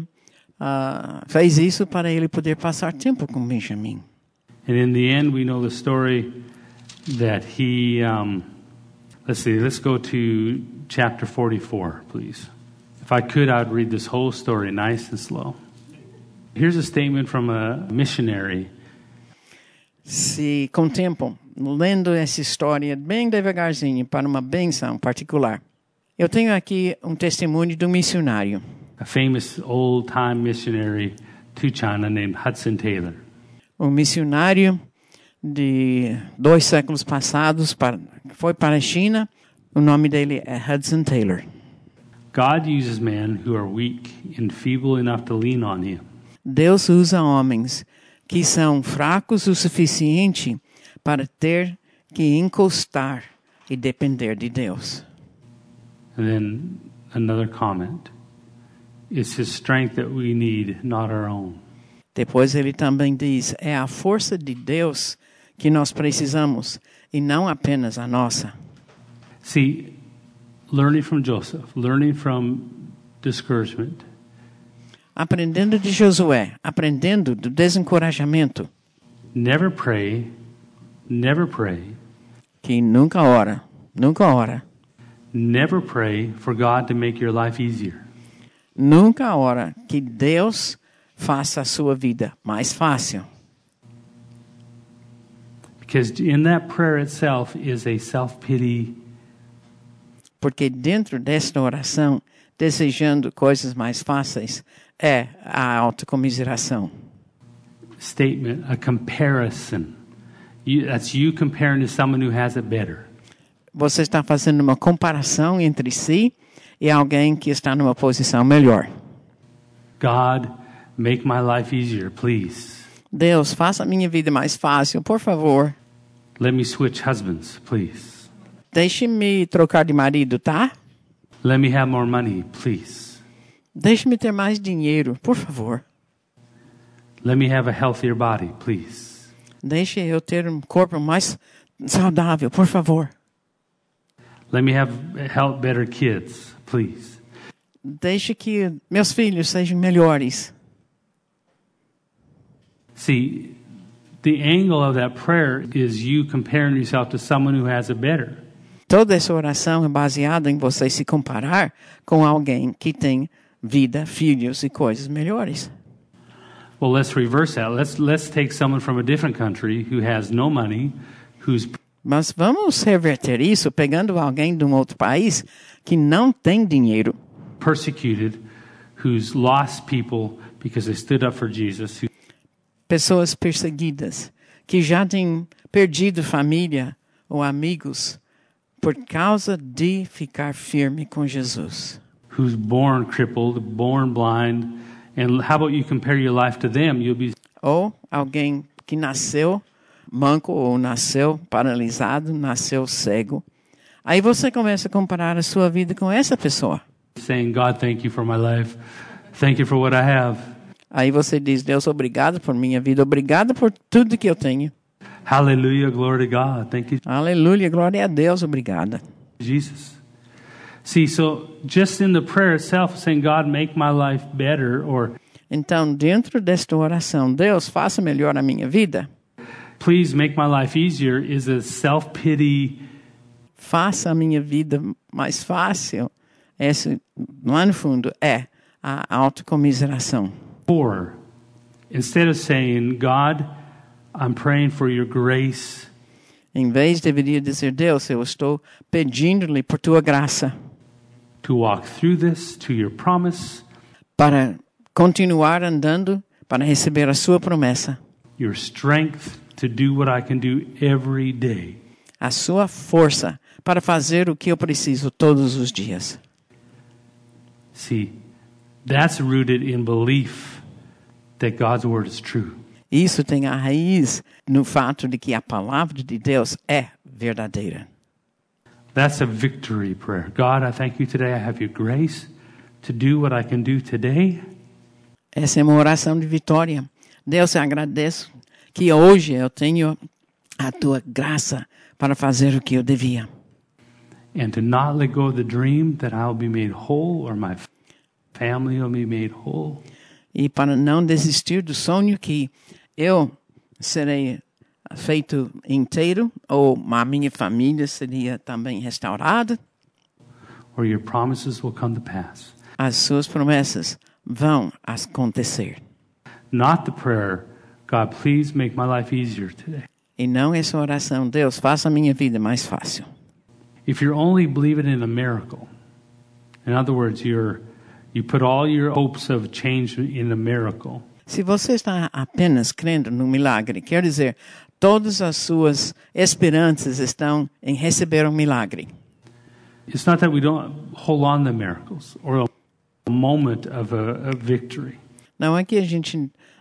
fez isso para ele poder passar tempo com Benjamim. And in the end, we know the story that he, let's go to chapter 44, please. If I could, I'd read this whole story nice and slow. Here's a statement from a missionary. Se com tempo, lendo essa história bem devagarzinho para uma benção particular. Eu tenho aqui um testemunho de um missionário. A famous old-time missionary to China named Hudson Taylor. Um missionário de 2 séculos passados foi para a China. O nome dele é Hudson Taylor. God uses men who are weak and feeble enough to lean on him. Deus usa homens que são fracos o suficiente para ter que encostar e depender de Deus. And then another comment. It's His strength that we need, not our own. Depois ele também diz, é a força de Deus que nós precisamos e não apenas a nossa. See, learning from Joseph, learning from discouragement, Aprendendo de Josué, aprendendo do desencorajamento, never pray, que nunca ora, never pray for God to make your life easier. nunca ora que Deus faça a sua vida mais fácil. Because in that prayer itself is a self-pity. Porque dentro desta oração, desejando coisas mais fáceis, é a autocomiseração. Statement, a comparison. That's you comparing to someone who has it better. Você está fazendo uma comparação entre si e alguém que está numa posição melhor. God, make my life easier, please. Deus, faça a minha vida mais fácil, por favor. Let me switch husbands, please. Deixe-me trocar de marido, tá? Let me have more money, please. Deixe-me ter mais dinheiro, por favor. Let me have a healthier body, please. Deixe eu ter um corpo mais saudável, por favor. Let me have better kids, please. Deixe que meus filhos sejam melhores. See, the angle of that prayer is you comparing yourself to someone who has it better. Toda essa oração é baseada em você se comparar com alguém que tem vida, filhos e coisas melhores. Well, let's reverse that. Let's take someone from a different country who has no money, who's Mas vamos reverter isso pegando alguém de um outro país que não tem dinheiro, persecuted, who's lost people because they stood up for Jesus, pessoas perseguidas, que já têm perdido família ou amigos por causa de ficar firme com Jesus. who's born crippled, born blind, and how about you compare your life to them? You'll be Ou alguém que nasceu manco ou nasceu paralisado, nasceu cego. Aí você começa a comparar a sua vida com essa pessoa. saying, God, thank you for my life. Thank you for what I have. Aí você diz, Deus, obrigado por minha vida, obrigado por tudo que eu tenho. Hallelujah, glory to God. Thank you, Aleluia, glória a Deus, obrigada. Jesus. See, so just in the prayer itself, saying, God, make my life better, or Então, dentro desta oração, Deus, faça melhor a minha vida. please make my life easier, is a self-pity. Faça a minha vida mais fácil. Esse, lá no fundo, é a autocomiseração. Or instead of saying, God, I'm praying for your grace, Em vez, deveria dizer, Deus, eu estou pedindo-lhe por tua graça to walk through this to your promise, para continuar andando, para receber a sua promessa, your strength to do what I can do every day. a sua força para fazer o que eu preciso todos os dias. See, that's rooted in belief that God's word is true. Isso tem a raiz no fato de que a palavra de Deus é verdadeira. That's a victory prayer. God, I thank you today. I have your grace to do what I can do today. Essa é uma oração de vitória. Deus, eu agradeço que hoje eu tenho a tua graça para fazer o que eu devia. And to not let go of the dream that I'll be made whole or my family will be made whole. E para não desistir do sonho que eu serei feito inteiro, ou a minha família seria também restaurada. Or your promises will come to pass. As suas promessas vão acontecer. Not the prayer, God, please make my life easier today. E não essa oração, Deus, faça a minha vida mais fácil. If you're only believing in a miracle, in other words, you put all your hopes of change in a miracle, Se você está apenas crendo no milagre, quer dizer, todas as suas esperanças estão em receber um milagre. it's not that we don't hold on to miracles or a moment of a victory. Não é que a gente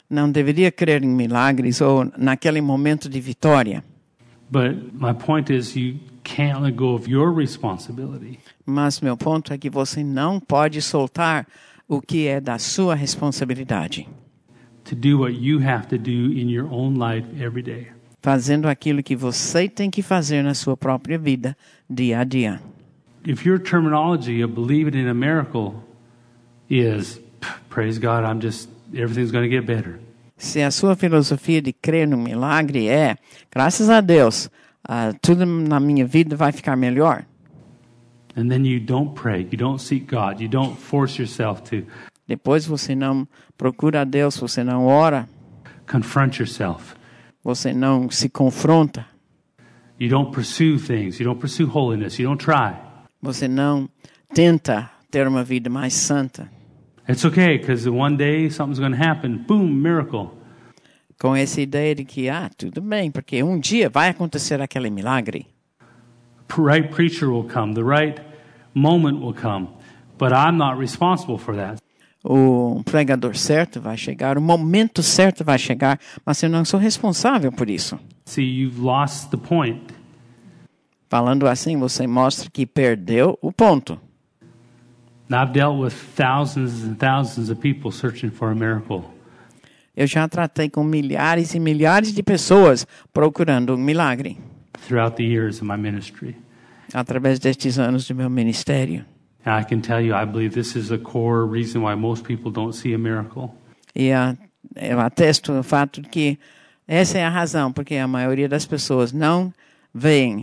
não deveria crer em milagres ou naquele momento de vitória. But my point is you can't let go of your responsibility. Mas meu ponto é que você não pode soltar o que é da sua responsabilidade. To do what you have to do in your own life every day. Fazendo aquilo que você tem que fazer na sua própria vida, dia a dia. If your terminology of believing in a miracle is, praise God, everything's going to get better. Se a sua filosofia de crer no milagre é, graças a Deus, tudo na minha vida vai ficar melhor. And then you don't pray, you don't seek God, you don't force yourself to Depois você não procura a Deus, você não ora, confront yourself. você não se confronta, You don't pursue things, you don't pursue holiness, you don't try. você não tenta ter uma vida mais santa. It's okay, because one day something's going to happen. Boom, miracle. Com essa ideia de que, tudo bem, porque um dia vai acontecer aquele milagre. The right preacher will come, the right moment will come, but I'm not responsible for that. O pregador certo vai chegar, o momento certo vai chegar, mas eu não sou responsável por isso. See, you've lost the point. Falando assim, você mostra que perdeu o ponto. Now, I've dealt with thousands and thousands of people searching for a miracle. Eu já tratei com milhares e milhares de pessoas procurando um milagre Throughout the years of my ministry. através destes anos do meu ministério. And I can tell you, I believe this is a core reason why most people don't see a miracle. E eu atesto o fato de que essa é a razão porque a maioria das pessoas não veem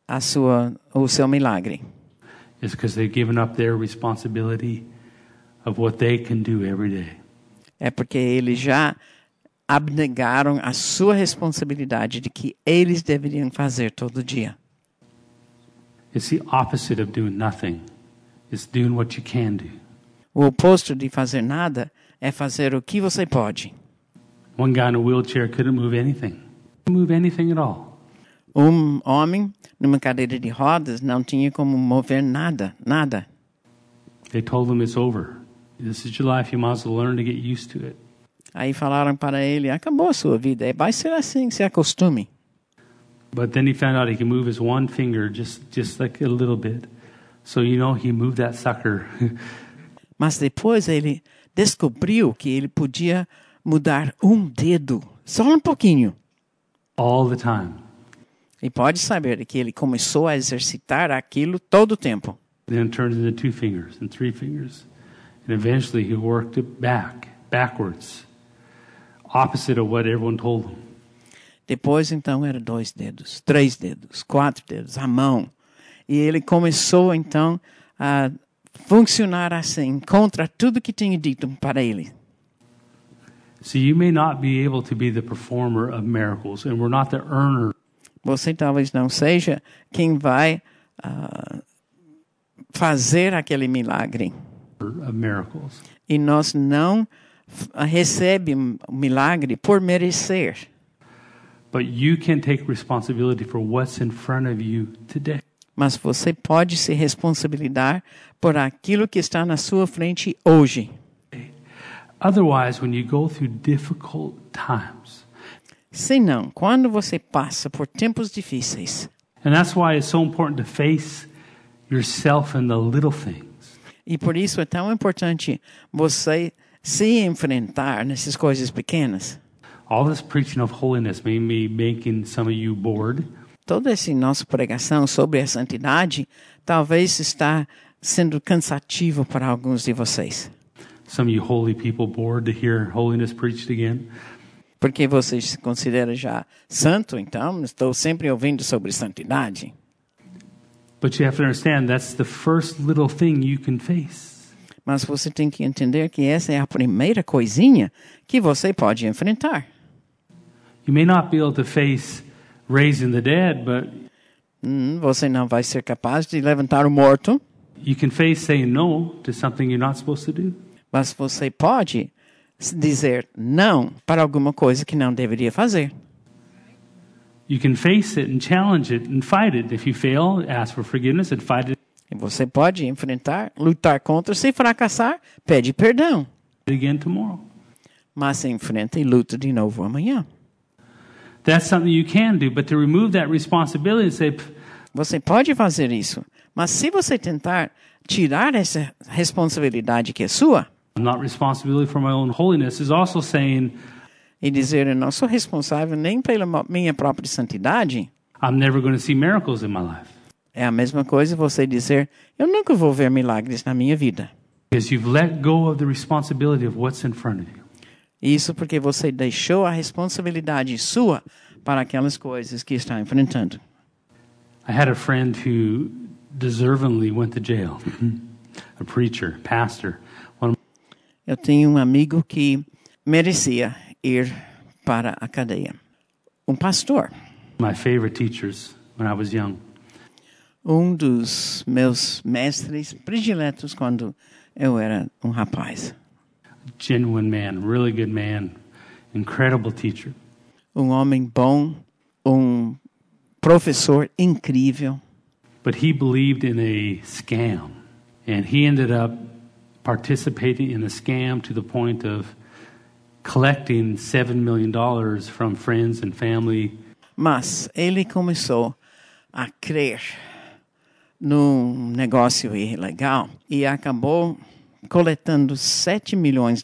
o seu milagre. It's because they've given up their responsibility of what they can do every day. É porque eles já abnegaram a sua responsabilidade de que eles deveriam fazer todo dia. It's the opposite of doing nothing. It's doing what you can do. O oposto de fazer nada é fazer o que você pode. One guy in a wheelchair couldn't move anything. Couldn't move anything at all. Um homem numa cadeira de rodas não tinha como mover nada. They told him it's over. This is your life. You might as well learn to get used to it. Aí falaram para ele, acabou a sua vida, vai ser assim, se acostume. But then he found out he could move his one finger just like a little bit. So, he moved that sucker. Mas depois ele descobriu que ele podia mudar um dedo, só um pouquinho. All the time. E pode saber que ele começou a exercitar aquilo todo o tempo. Then it turned into 2 fingers and 3 fingers. And eventually he worked it backwards. Opposite of what everyone told him. Depois, então, era 2 dedos, 3 dedos, 4 dedos, a mão. E ele começou, então, a funcionar assim, contra tudo que tinha dito para ele. So you may not be able to be the performer of miracles, and we're not the earner. Você talvez não seja quem vai fazer aquele milagre. Of miracles. E nós não recebemos o milagre por merecer. But you can take responsibility for what's in front of you today. Mas você pode se responsabilizar por aquilo que está na sua frente hoje. Otherwise, when you go through difficult times, Se não, quando você passa por tempos difíceis, and that's why it's so important to face yourself in the little things. e por isso é tão importante você se enfrentar nessas coisas pequenas. All this preaching of holiness may be making some of you bored. Toda essa nossa pregação sobre a santidade talvez está sendo cansativo para alguns de vocês. Some of you holy people bored to hear holiness preached again. Porque vocês se consideram já santo, então estou sempre ouvindo sobre santidade. But you have to understand that's the first little thing you can face. Mas você tem que entender que essa é a primeira coisinha que você pode enfrentar. You may not be able to face raising the dead, but Você não vai ser capaz de levantar o morto, you can face saying no to something you're not supposed to do. mas você pode dizer não para alguma coisa que não deveria fazer. You can face it and challenge it and fight it. If you fail, ask for forgiveness and fight it E você pode enfrentar, lutar contra, se fracassar, pede perdão. again tomorrow. Mas enfrenta e luta de novo amanhã. That's something you can do, but to remove that responsibility and say, Você pode fazer isso, mas se você tentar tirar essa responsabilidade que é sua I'm not responsible for my own holiness, is also saying, e dizer eu não sou responsável nem pela minha própria santidade, I'm never going to see miracles in my life. é a mesma coisa você dizer eu nunca vou ver milagres na minha vida. Because you've let go of the responsibility of what's in front of you. Isso porque você deixou a responsabilidade sua para aquelas coisas que está enfrentando. I had a friend who deservingly went to jail. A preacher, pastor. Eu tenho um amigo que merecia ir para a cadeia. Um pastor. My favorite teachers when I was young. Um dos meus mestres prediletos quando eu era um rapaz. Genuine man, really good man, incredible teacher. Um homem bom, um professor incrível. But he believed in a scam, and he ended up participating in a scam to the point of collecting $7 million from friends and family. Mas ele começou a crer num negócio ilegal e acabou coletando $7 milhões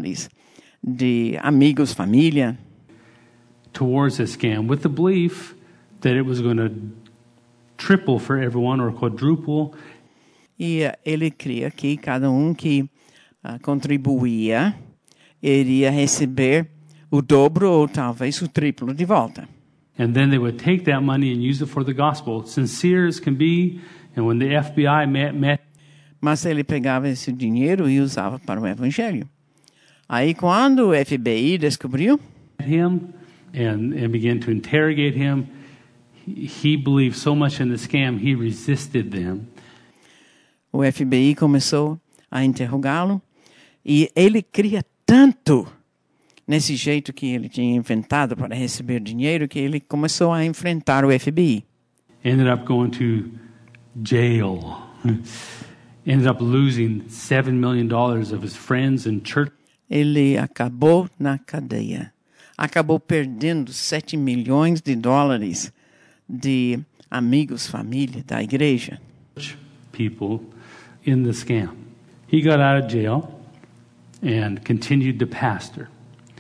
de amigos, família, towards a scam with the belief that it was going to triple for everyone or quadruple. e ele cria que cada que contribuía iria receber o dobro ou talvez o triplo de volta. And then they would take that money and use it for the gospel, sincere as can be. And when the FBI met Mas ele pegava esse dinheiro e usava para o evangelho. Aí quando o FBI descobriu, him and began to interrogate him, he believed so much in the scam, he resisted them. o FBI começou a interrogá-lo e ele cria tanto nesse jeito que ele tinha inventado para receber dinheiro que ele começou a enfrentar o FBI. Ended up going to jail. Ended up losing $7 million of his friends and church. Ele acabou na cadeia. Acabou perdendo $7 milhões de amigos, família da igreja. People in the scam. He got out of jail and continued to pastor.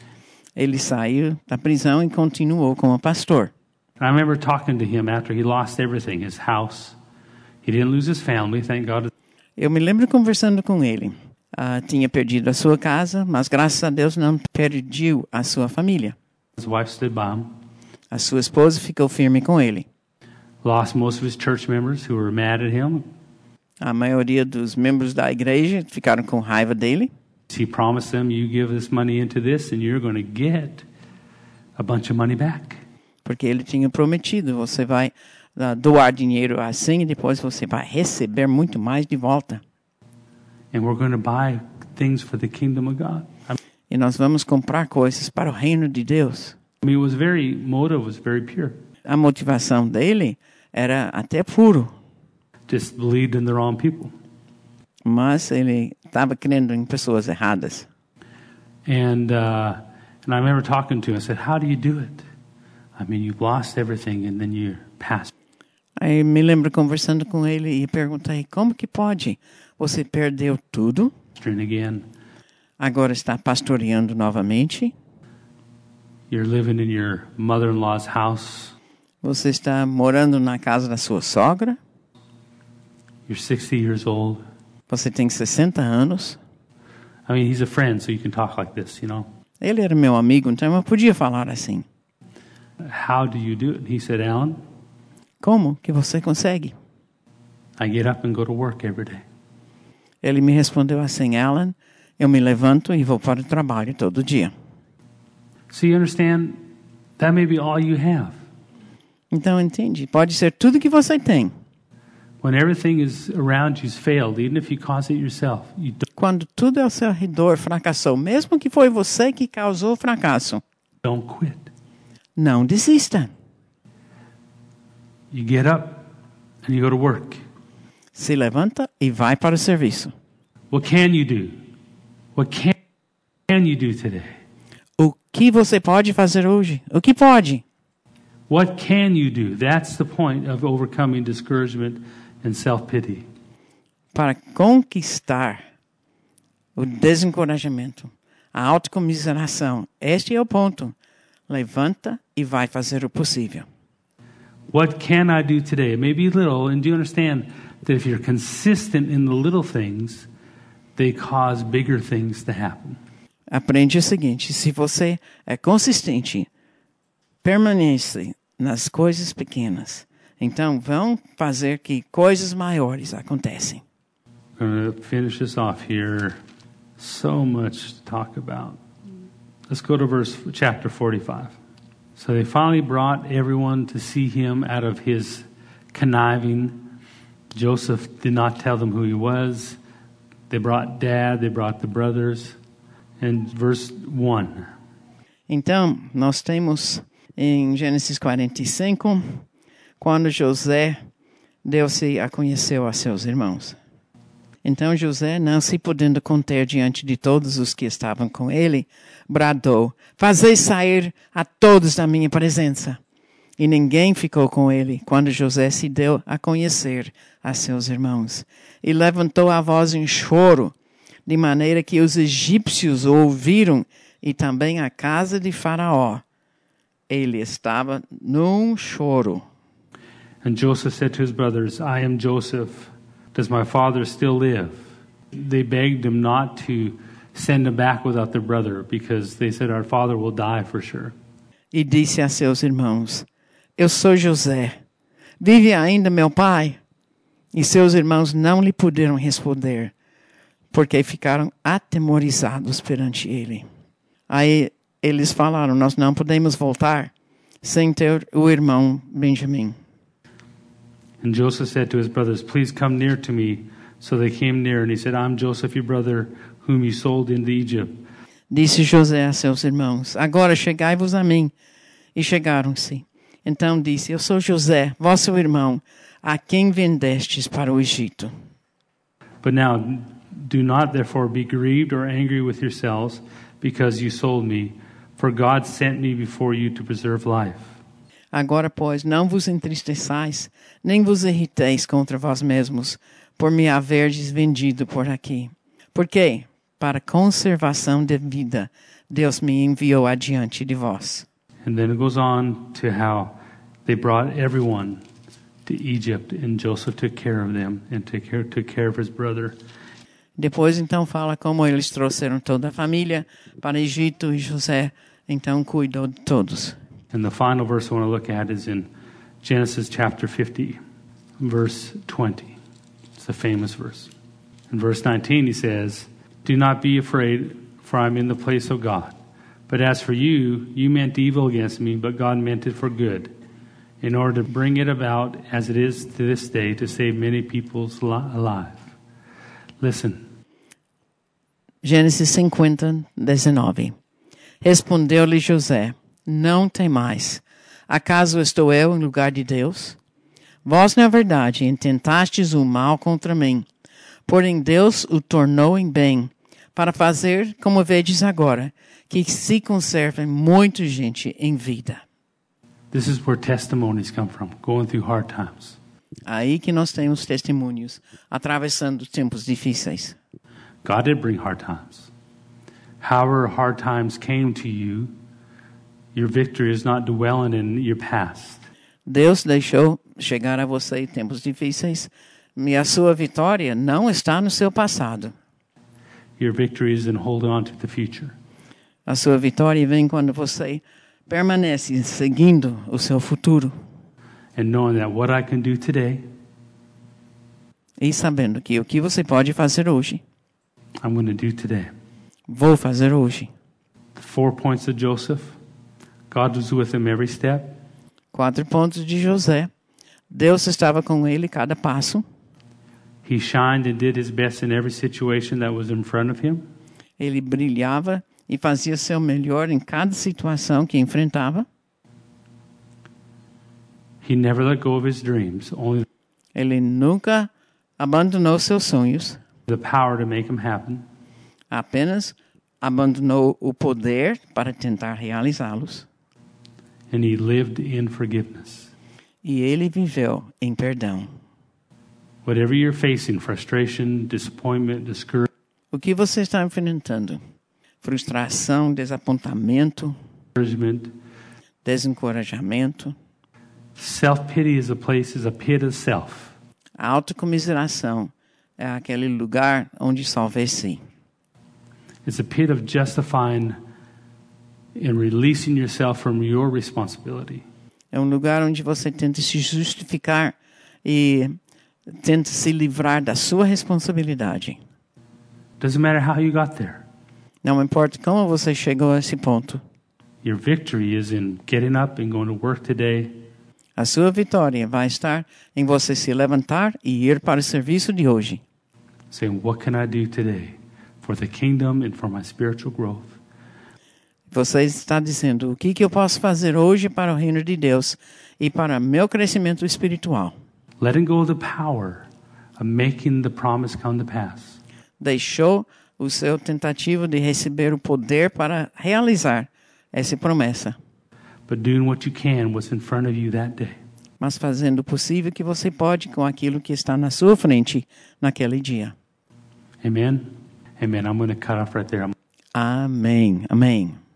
Ele saiu da prisão e continuou como pastor. I remember talking to him after he lost everything, his house. He didn't lose his family, thank God. Eu me lembro conversando com ele. Tinha perdido a sua casa, mas graças a Deus não perdeu a sua família. His wife stood by him. A sua esposa ficou firme com ele. Lost most of his church members who were mad at him. A maioria dos membros da igreja ficaram com raiva dele. He promised them, you give this money into this and you're going to get a bunch of money back. Porque ele tinha prometido, você vai doar dinheiro assim e depois você vai receber muito mais de volta. And we're going to buy things for the kingdom of God. E nós vamos comprar coisas para o reino de Deus. I mean, motive was very pure. A motivação dele era até puro, Just believed in the wrong people. mas ele estava crendo em pessoas erradas. And I remember talking to him. I said, how do you do it? I mean, you've lost everything and then you're pastor. Aí me lembro conversando com ele e perguntei, como que pode? Você perdeu tudo, And again, agora está pastoreando novamente, you're living in your mother-in-law's house. você está morando na casa da sua sogra, You're 60 years old. você tem 60 anos. I mean, he's a friend, so you can talk like this, you know. Ele era meu amigo, então eu podia falar assim. How do you do it? He said, Alan, Como que você consegue? I get up and go to work every day. Ele me respondeu assim, Alan, eu me levanto e vou para o trabalho todo dia. So you understand, that may be all you have. Então, entende? Pode ser tudo que você tem. When everything is around you's failed, even if you cause it yourself, you Quando tudo ao seu redor fracassou, mesmo que foi você que causou o fracasso, don't quit. não desista. You get up and you go to work. Se levanta e vai para o serviço. What can you do? What can you do today? que você pode fazer hoje? O que pode? What can you do? That's the point of overcoming discouragement and self-pity. Para conquistar o desencorajamento, a autocomiseração. Este é o ponto. Levanta e vai fazer o possível. What can I do today? It may be little, and do you understand that if you're consistent in the little things, they cause bigger things to happen. Aprende o seguinte, se você é consistente, permanece nas coisas pequenas, então vão fazer que coisas maiores acontecem. I'm going to finish this off here. So much to talk about. Let's go to chapter 45. So they finally brought everyone to see him out of his conniving. Joseph did not tell them who he was. They brought dad, they brought the brothers. And verse 1. Então, nós temos em Gênesis 45, quando José deu-se a conhecer a seus irmãos. Então José, não se podendo conter diante de todos os que estavam com ele, bradou: fazei sair a todos da minha presença. E ninguém ficou com ele quando José se deu a conhecer a seus irmãos. E levantou a voz em choro, de maneira que os egípcios o ouviram, e também a casa de Faraó. Ele estava num choro. And Joseph said to his brothers, I am Joseph. Does my father still live? They begged him not to send him back without their brother, because they said, our father will die for sure. E disse a seus irmãos: eu sou José. Vive ainda meu pai? E seus irmãos não lhe puderam responder, porque ficaram atemorizados perante ele. Aí eles falaram: nós não podemos voltar sem ter o irmão Benjamim. And Joseph said to his brothers, please come near to me. So they came near, and he said, I'm Joseph, your brother, whom you sold into Egypt. Disse José a seus irmãos: agora chegai-vos a mim. E chegaram-se. Então disse: eu sou José, vosso irmão, a quem vendestes para o Egito. But now do not therefore be grieved or angry with yourselves, because you sold me, for God sent me before you to preserve life. Agora, pois, não vos entristeçais, nem vos irriteis contra vós mesmos, por me haverdes vendido por aqui. Porque, para conservação de vida, Deus me enviou adiante de vós. And then it goes on to how they brought everyone to Egypt, and Joseph took care of them and took care of his brother. Depois, então, fala como eles trouxeram toda a família para o Egito, e José, então, cuidou de todos. And the final verse I want to look at is in Genesis chapter 50, verse 20. It's a famous verse. In verse 19 he says, do not be afraid, for I am in the place of God. But as for you, you meant evil against me, but God meant it for good, in order to bring it about as it is to this day, to save many peoples alive. Listen. Gênesis 50, 19. Respondeu-lhe José: não temais. Acaso estou eu em lugar de Deus? Vós, na verdade, intentastes o mal contra mim, porém Deus o tornou em bem, para fazer, como vedes agora, que se conserve muita gente em vida. This is where testimonies come from, going through hard times. Aí que nós temos testemunhos, atravessando tempos difíceis. God did bring hard times. However hard times came to you, your victory is not dwelling in your past. Deus deixou chegar a você tempos difíceis, e a sua vitória não está no seu passado. Your victory is in holding on to the future. A sua vitória vem quando você permanece seguindo o seu futuro. And knowing that what I can do today, E sabendo que o que você pode fazer hoje, I'm going to do today. vou fazer hoje. The 4 points of Joseph, God was with him every step. 4 pontos de José. Deus estava com ele cada passo. He shined and did his best in every situation that was in front of him. Ele brilhava e fazia seu melhor em cada situação que enfrentava. He never let go of his dreams, only Ele nunca abandonou seus sonhos, the power to make them happen. apenas abandonou o poder para tentar realizá-los. And he lived in forgiveness. E ele viveu em perdão. Whatever you're facing, frustration, disappointment, discouragement, O que você está enfrentando? Frustração, desapontamento, desencorajamento. self-pity is a pit of self. A autocomiseração é aquele lugar onde só vê si. It's a pit of justifying and releasing yourself from your responsibility. É um lugar onde você tenta se justificar e tenta se livrar da sua responsabilidade. Doesn't matter how you got there. Não importa como você chegou a esse ponto. Your victory is in getting up and going to work today, A sua vitória vai estar em você se levantar e ir para o serviço de hoje. saying, what can I do today for the kingdom and for my spiritual growth? Você está dizendo, o que eu posso fazer hoje para o reino de Deus e para meu crescimento espiritual? Letting go of the power of making the promise come to pass. Deixou o seu tentativa de receber o poder para realizar essa promessa, But doing what you can, what's in front of you that day. mas fazendo o possível que você pode com aquilo que está na sua frente naquele dia. Amen? Amen. I'm going to cut off right there. Amém. Amém.